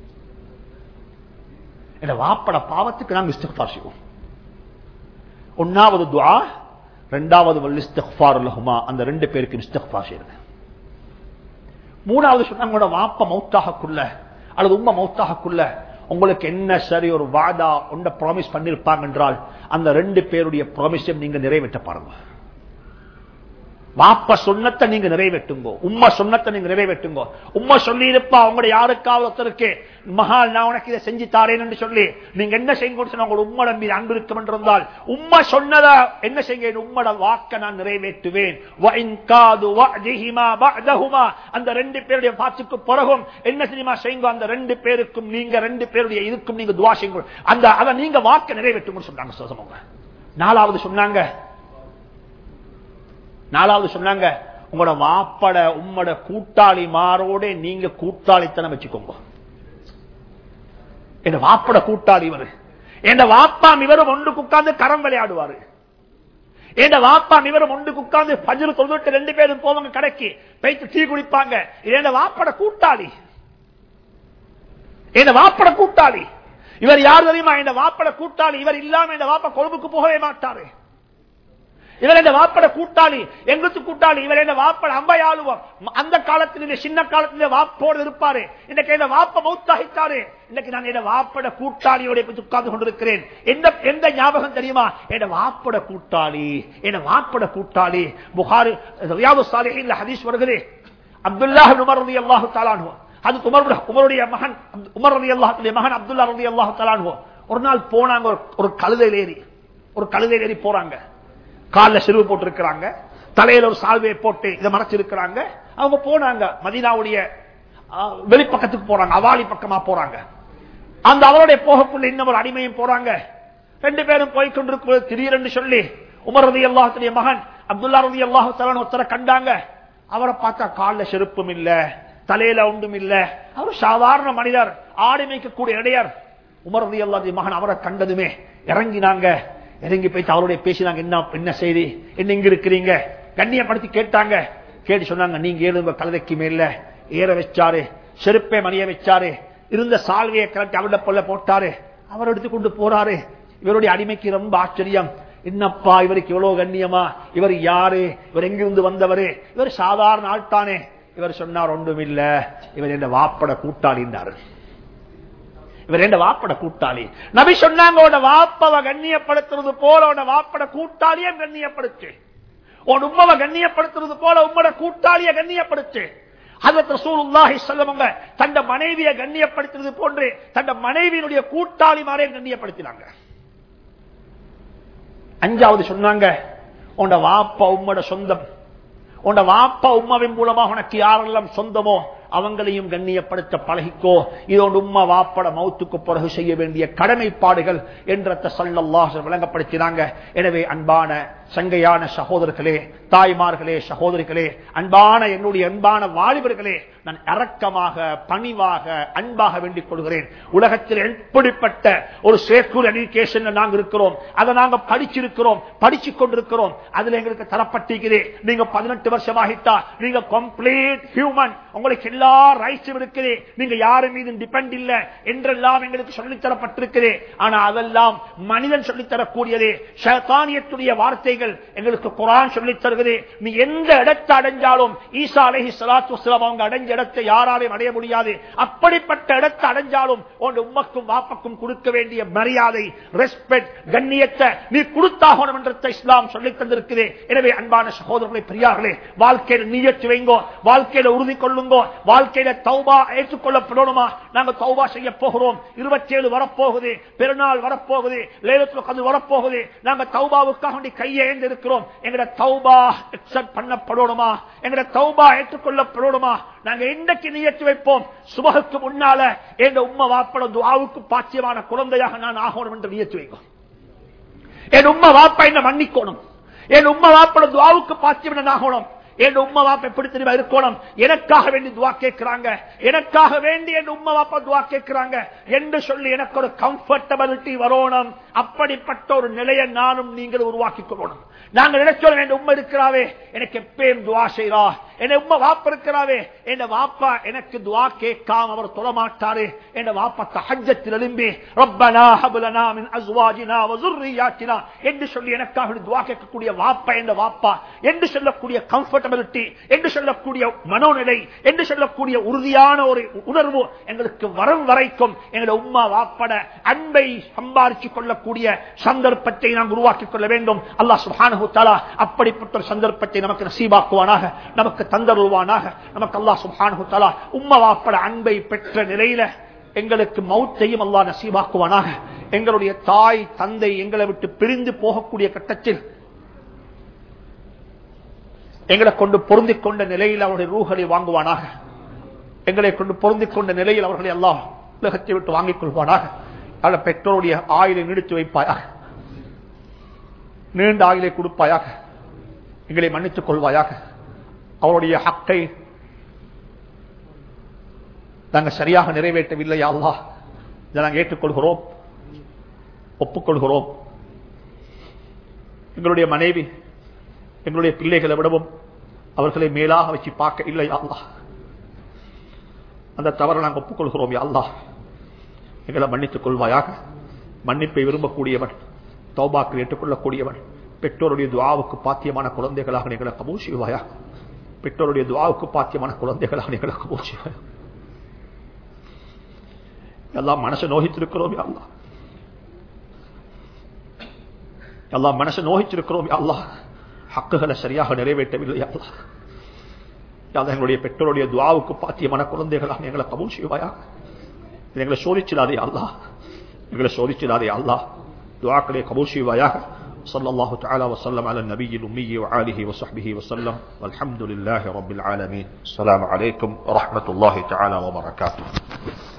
என் வாப்பட பாவத்துக்கு நாங்க இஸ்திக்ஃபார் செய்வோம். ஒன்னாவது துஆ, இரண்டாவது வல் இஸ்திக்ஃபார் லஹுமா, அந்த ரெண்டு பேருக்கு இஸ்திக்ஃபார் செய்யுங்க. மூணாவது சொன்னாங்க வாப்ப மௌத்தாகக்குள்ள அல்லது உம்மா மௌத்தாகக்குள்ள உங்களுக்கு என்ன சரி ஒரு வாதா ஒன்றை ப்ராமிஸ் பண்ணிருப்பாங்க என்றால் அந்த ரெண்டு பேருடைய ப்ராமிஸையும் நீங்க நிறைவேற்ற பாருங்க. வாப்ப சொன்னத்தை நீங்க நிறைவேற்றுங்கோ, உம்மா சொன்னத்தை நீங்க நிறைவேற்றுங்கோ. உம்மா சொல்லி இருப்பா உங்களுடைய யாருக்காவது ஒருத்தருக்கு மகால் நான் உனக்கு இதை செஞ்சு தாரேன் என்று சொல்லி நீங்க என்ன செய்யுங்க, உங்களோட உம்மட மீது அன்பு இருக்கும் என்றிருந்தால் உம்மா சொன்னதா என்ன செய்ய, உம்மட வாக்க நான் நிறைவேற்றுவேன். அந்த 2 பேருடைய பாத்துக்கு பிறகும் என்ன தெரியுமா செய்யுங்க, அந்த 2 பேருக்கும் நீங்க 2 பேருடைய இதுக்கும் நீங்க துவா செய்யுங்க, அந்த அதை நீங்க வாக்க நிறைவேற்றுங்க சொன்னாங்க. நாலாவது சொன்னாங்க உங்களோட வாப்பட உம்மட கூட்டாளி மாரோட நீங்க கூட்டாளித்தனம் வச்சுக்கோங்க. என் வாப்பட கூட்டாளி இவரு, என் வாப்பாம் இவரும் ஒன்று உட்கார்ந்து கரம் விளையாடுவாரு, என் வாப்பாம் இவரும் ஒன்று உட்கார்ந்து பஜ்ர் தொழுதுட்டு 2 பேரும் போவாங்க கடைக்கு போயிட்டு டீ குடிப்பாங்க. இது என் வாப்பட கூட்டாளி, என் வாப்பட கூட்டாளி. இவர் யார் தெரியுமா? என் வாப்பட கூட்டாளி. இவர் இல்லாம என் வாப்பா கொழும்புக்கு போகவே மாட்டாரு. இவர் என்ன வாப்பட கூட்டாளி, எங்களுக்கு கூட்டாளி. இவர் என்ன வாப்பட அம்பையாளுவோம். அந்த காலத்திலே சின்ன காலத்திலே வாப்போடு இருப்பாரு. இன்னைக்கு என்ன வாப்ப மௌத்தாகிட்டாரு. இன்னைக்கு நான் என்ன வாப்பட கூட்டாளியோட உட்கார்ந்து கொண்டிருக்கிறேன். எந்த ஞாபகம் தெரியுமா? என்ன வாப்பட கூட்டாளி, என்ன வாப்பட கூட்டாளி. புகாரி ரியாதுஸ் ஸாலிஹீன்ல ஹதீஸ் வருகிறது. அப்துல்லாஹ் இப்னு உமர் ரலியல்லாஹு தஆலா அன்ஹு, அது உமருடைய மகன் உமர் ரலியல்லாஹு தஆலா மகன் அப்துல்லாஹ் ரலியல்லாஹு தஆலா அன்ஹு ஒரு நாள் போனாங்க. ஒரு கழுதையில் ஏறி போறாங்க. கால்ல சிறுவு போட்டு இருக்கிறாங்க, தலையில ஒரு சால்வையை போட்டு இதை மறைச்சிருக்கிறாங்க. அவங்க போனாங்க மதீனாவுடைய வெளிப்பக்கத்துக்கு போறாங்க, அவாலி பக்கமா போறாங்க. அந்த அவருடைய போகக்குள்ள இன்னும் ஒரு அடிமையும் போறாங்க. 2 பேரும் போய்கொண்டிருக்கிறது திடீரென்று சொல்லி உமர் ரலியல்லாஹு தஆலா மகன் அப்துல்லாஹ் ரலியல்லாஹு தஆலா ஒருத்தரை கண்டாங்க. அவரை பார்த்தா கால்ல செருப்பும் இல்ல, தலையில ஒன்றும் இல்ல. அவர் சாதாரண மனிதர், ஆடு மேய்க்கக்கூடிய இடையர். உமர் ரலியல்லாஹு தஆலா மகன் அவரை கண்டதுமே இறங்கினாங்க. இறங்கி போயிட்டு அவருடைய பேசினாங்க, என்ன செய்தி, என்ன இங்க இருக்கிறீங்க, கண்ணியப்படுத்தி கேட்டாங்க. கேட்டு சொன்னாங்க, நீங்க ஏழுங்க. கழுதைக்கு மேல ஏற வச்சாரு, செருப்பை மணிய வச்சாரு, இருந்த சால்வையை கலட்டி அவருடைய பொல்ல போட்டாரு. அவர் எடுத்துக்கொண்டு போறாரு. இவருடைய அடிமைக்கு ரொம்ப ஆச்சரியம். என்னப்பா இவருக்கு இவ்வளவு கண்ணியமா, இவர் யாரு, இவர் எங்கிருந்து வந்தவரு, இவர் சாதாரண ஆள்தானே. இவர் சொன்னார், ஒன்றும் இல்ல, இவர் என்ன வாப்பட கூட்டாளின்றாரு. இவர் என்ன வாப்பட கூட்டாளி. நபி சொன்னாங்க, உன வாப்பவ கண்ணியப்படுத்துறது போல உன வாப்பட கூட்டாளியை கண்ணியப்படுத்து, உன் உம்மவை கண்ணியப்படுத்துறது போல உம்மட கூட்டாளியை கண்ணியப்படுத்து. ஹஜ்ரத் ரசூலுல்லாஹி ஸல்லல்லாஹு அலைஹி வஸல்லம் தந்த மனைவியை கண்ணியப்படுத்துறது போன்று தந்த மனைவியினுடைய கூட்டாளிமாரை கண்ணியப்படுத்தினாங்க. 5வது சொன்னாங்க, உன் வாப்பா உம்மட சொந்தம், உன் வாப்பா உம்மாவின் மூலமாக உனக்கு யாரெல்லாம் சொந்தமோ அவங்களையும் கண்ணியப்படுத்த பழகிக்கோ. இதோடு உம்மா வாப்பட மௌத்துக்கு பிறகு செய்ய வேண்டிய கடமைப்பாடுகள் என்ற ஸல்லல்லாஹு விளங்கப்படுத்தினாங்க. எனவே அன்பான சங்கையான சகோதரர்களே, தாய்மார்களே, சகோதரிகளே, என்னுடைய அன்பான வாலிபர்களே, நான் இரக்கமாக பணிவாக அன்பாக வேண்டிக் கொள்கிறேன். உலகத்தில் எப்படிப்பட்ட ஒரு செக்யூர் எஜுகேஷன் நாங்கள் இருக்கிறோம், அதை நாங்கள் படிச்சிருக்கிறோம், படிச்சுக் கொண்டிருக்கிறோம். அதுல எங்களுக்கு தரப்பட்டிருக்கிறே, நீங்க 18 வருஷம் ஆகிட்டா நீங்க கம்ப்ளீட் ஹியூமன், உங்களுக்கு எல்லா ரைட்ஸும் இருக்குது, நீங்க யாரு மீது டிபெண்ட் இல்ல என்றெல்லாம் எங்களுக்கு சொல்லித்தரப்பட்டிருக்கிறே. ஆனா அதெல்லாம் மனிதன் சொல்லித்தரக்கூடியதே. ஷைத்தானியத்துடைய வார்த்தைகள் எங்களுக்கு குர்ஆன் சொல்லித் தருகிறது. நீ எந்த இடத்தை அடைஞ்சாலும் ஈசா அலைஹிஸ்ஸலாத்து வஸ்ஸலாம் அவங்க அடைஞ்ச இடத்தை யாராலையும் அடைய முடியாது. அப்படிப்பட்ட இடத்தை அடைஞ்சாலும் உன் உம்மக்கும் வாப்பக்கும் கொடுக்க வேண்டிய மரியாதை, ரெஸ்பெக்ட், கண்ணியத்தை நீ கொடுத்தாகணும் என்ற இஸ்லாம் சொல்லித் தந்திருக்கிறே. எனவே அன்பான சகோதரர்களே, பெரியார்களே, வாழ்க்கையில நியத்து வைங்கோ, வாழ்க்கையில உறுதி கொள்ளுங்கோ. வாழ்க்கையில தௌபா ஏற்றுக்கொள்ளப்படணுமா? நாங்க தௌபா செய்ய போகிறோம். 27 வரப்போகுது, பெருநாள் வரப்போகுது, லைலத்துல் கத்ர் வரப்போகுது. நாங்க தௌபாவுக்காக கையேந்து இருக்கிறோம். எங்கட தௌபா அக்செப்ட் பண்ணப்படணுமா? எங்கட தௌபா ஏற்றுக்கொள்ளப்படணுமா? நாங்க இன்றைக்கு நியத்து வைப்போம், சுபஹுக்கு முன்னால எங்க உம்மா வாப்பட துஆவுக்கு பாக்கியமான குழந்தையாக நான் ஆகணும் என்று நியத்து வைக்கும். என் உம்மா வாப்பா என்ன மன்னிக்கணும், என் உம்மா வாப்பட துஆவுக்கு பாக்கியம் ஆகணும். என் உம்மா வாப்பா எப்படி தெரியுமா இருக்கணும்? எனக்காக வேண்டி துஆ கேட்கிறாங்க, எனக்காக வேண்டி என் உம்மா வாப்பா துஆ கேட்கிறாங்க என்று சொல்லி எனக்கு ஒரு கம்ஃபர்டபிலிட்டி வரணும். அப்படிப்பட்ட ஒரு நிலையை நானும் நீங்கள் உருவாக்கி கொள்ளணும். நாங்கள் நினைச்சோம், என் உம்மா இருக்கிறாவே எனக்கு எப்பயும் துஆ செய்றா, என் உம்மா வாப்பா இருக்கிறாவே, என் வாப்பா எனக்கு துஆ கேட்காம அவர் தொழமாட்டாரு. என் வாப்பா தஹஜ்ஜத்தில் எழும்பி ரப்பனா ஹப் லனா மின் அஸ்வாஜினா வ ذُرِّيَّاتِنَا என்று சொல்லி எனக்காக துஆ கேட்கக்கூடிய வாப்பா என்ற வாப்பா என்று சொல்லக்கூடிய கம்ஃபர்டபிலிட்டி, என்று சொல்லக்கூடிய மனோநிலை, என்று சொல்லக்கூடிய உறுதியான ஒரு உணர்வு எங்களுக்கு வரும் வரைக்கும் எங்களுடைய உம்மா வாப்பட அன்பை சம்பாதிச்சுக் கொள்ளக்கூடிய சந்தர்ப்பத்தை நாம் உருவாக்கிக் கொள்ள வேண்டும். அல்லாஹ் சுப்ஹானஹு வ தஆலா அப்படிப்பட்ட ஒரு சந்தர்ப்பத்தை நமக்கு நசீபாக்குவானாக, நமக்கு தந்தருவானாக. நமக்கு அல்லாஹ் சுப்ஹானஹு வ தஆலா உம்மா வாப்பட அன்பை பெற்ற நிலையில எங்களுக்கு மௌத்தையும் அல்லாஹ் நசீபாக்குவானாக. எங்களுடைய தாய் தந்தை எங்களை விட்டு பிரிந்து போகக்கூடிய கட்டத்தில் எங்களை கொண்டு பொருந்திக் கொண்ட நிலையில் அவருடைய ரூஹலை வாங்குவானாக. எங்களை கொண்டு பொருந்திக் கொண்ட நிலையில் அவர்களை அல்லாஹ் உலகத்தை விட்டு வாங்கிக் கொள்வானாக. அவருடைய பெற்றோருடைய ஆயுளை நீடித்து வைப்பாயாக, நீண்ட ஆயுளை கொடுப்பாயாக, எங்களை மன்னித்துக் கொள்வாயாக. அவருடைய ஹக்கை நாங்கள் சரியாக நிறைவேற்றவில்லையா அல்லாஹ், இதை நாங்கள் ஏற்றுக்கொள்கிறோம், ஒப்புக்கொள்கிறோம். எங்களுடைய மனைவி எங்களுடைய பிள்ளைகளை விடவும் அவர்களை மேலாக வச்சு பார்க்க இல்லை அல்லாஹ், அந்த தவறை நாங்கள் ஒப்புக்கொள்கிறோம். அல்லாஹ் எங்களை மன்னித்துக் கொள்வாயாக. மன்னிப்பை விரும்பக்கூடியவன், தௌபாக்கள் ஏற்றுக்கொள்ளக்கூடியவன், பெற்றோருடைய துஆவுக்கு பாத்தியமான குழந்தைகளாக எங்களை கபூல் செய்வாயாக. பெற்றோருடைய துஆவுக்கு பாத்தியமான குழந்தைகளாக எங்களை கபூல் செய்வாயாக. எல்லாம் மனசை நோகித்திருக்கிறோம் அல்லாஹ், எல்லாம் மனசை நோகித்திருக்கிறோம் அல்லாஹ், ஹக்குகளை சரியாக நிறைவேற்றவில்லை அல்லாஹ். எங்களுடைய பெற்றோருடைய துஆவுக்கு பாத்தியமான குழந்தைகளாக எங்களை கபூல் செய்வாயாக. எங்களை சோதிச்சிடாதே அல்லாஹ், எங்களை சோதிச்சிடாதே அல்லாஹ். துஆக்களை கபூல் செய்வாயாக. ஸல்லல்லாஹு தஆலா வஸல்லம் அலா நபியில் உம்மி வஆலிஹி வஸஹ்பிஹி வஸல்லம். வல்ஹம்துலில்லாஹி ரப்பில் ஆலமீன். அஸ்ஸலாமு அலைக்கும் வரஹ்மத்துல்லாஹி தஆலா வபரகாத்துஹு.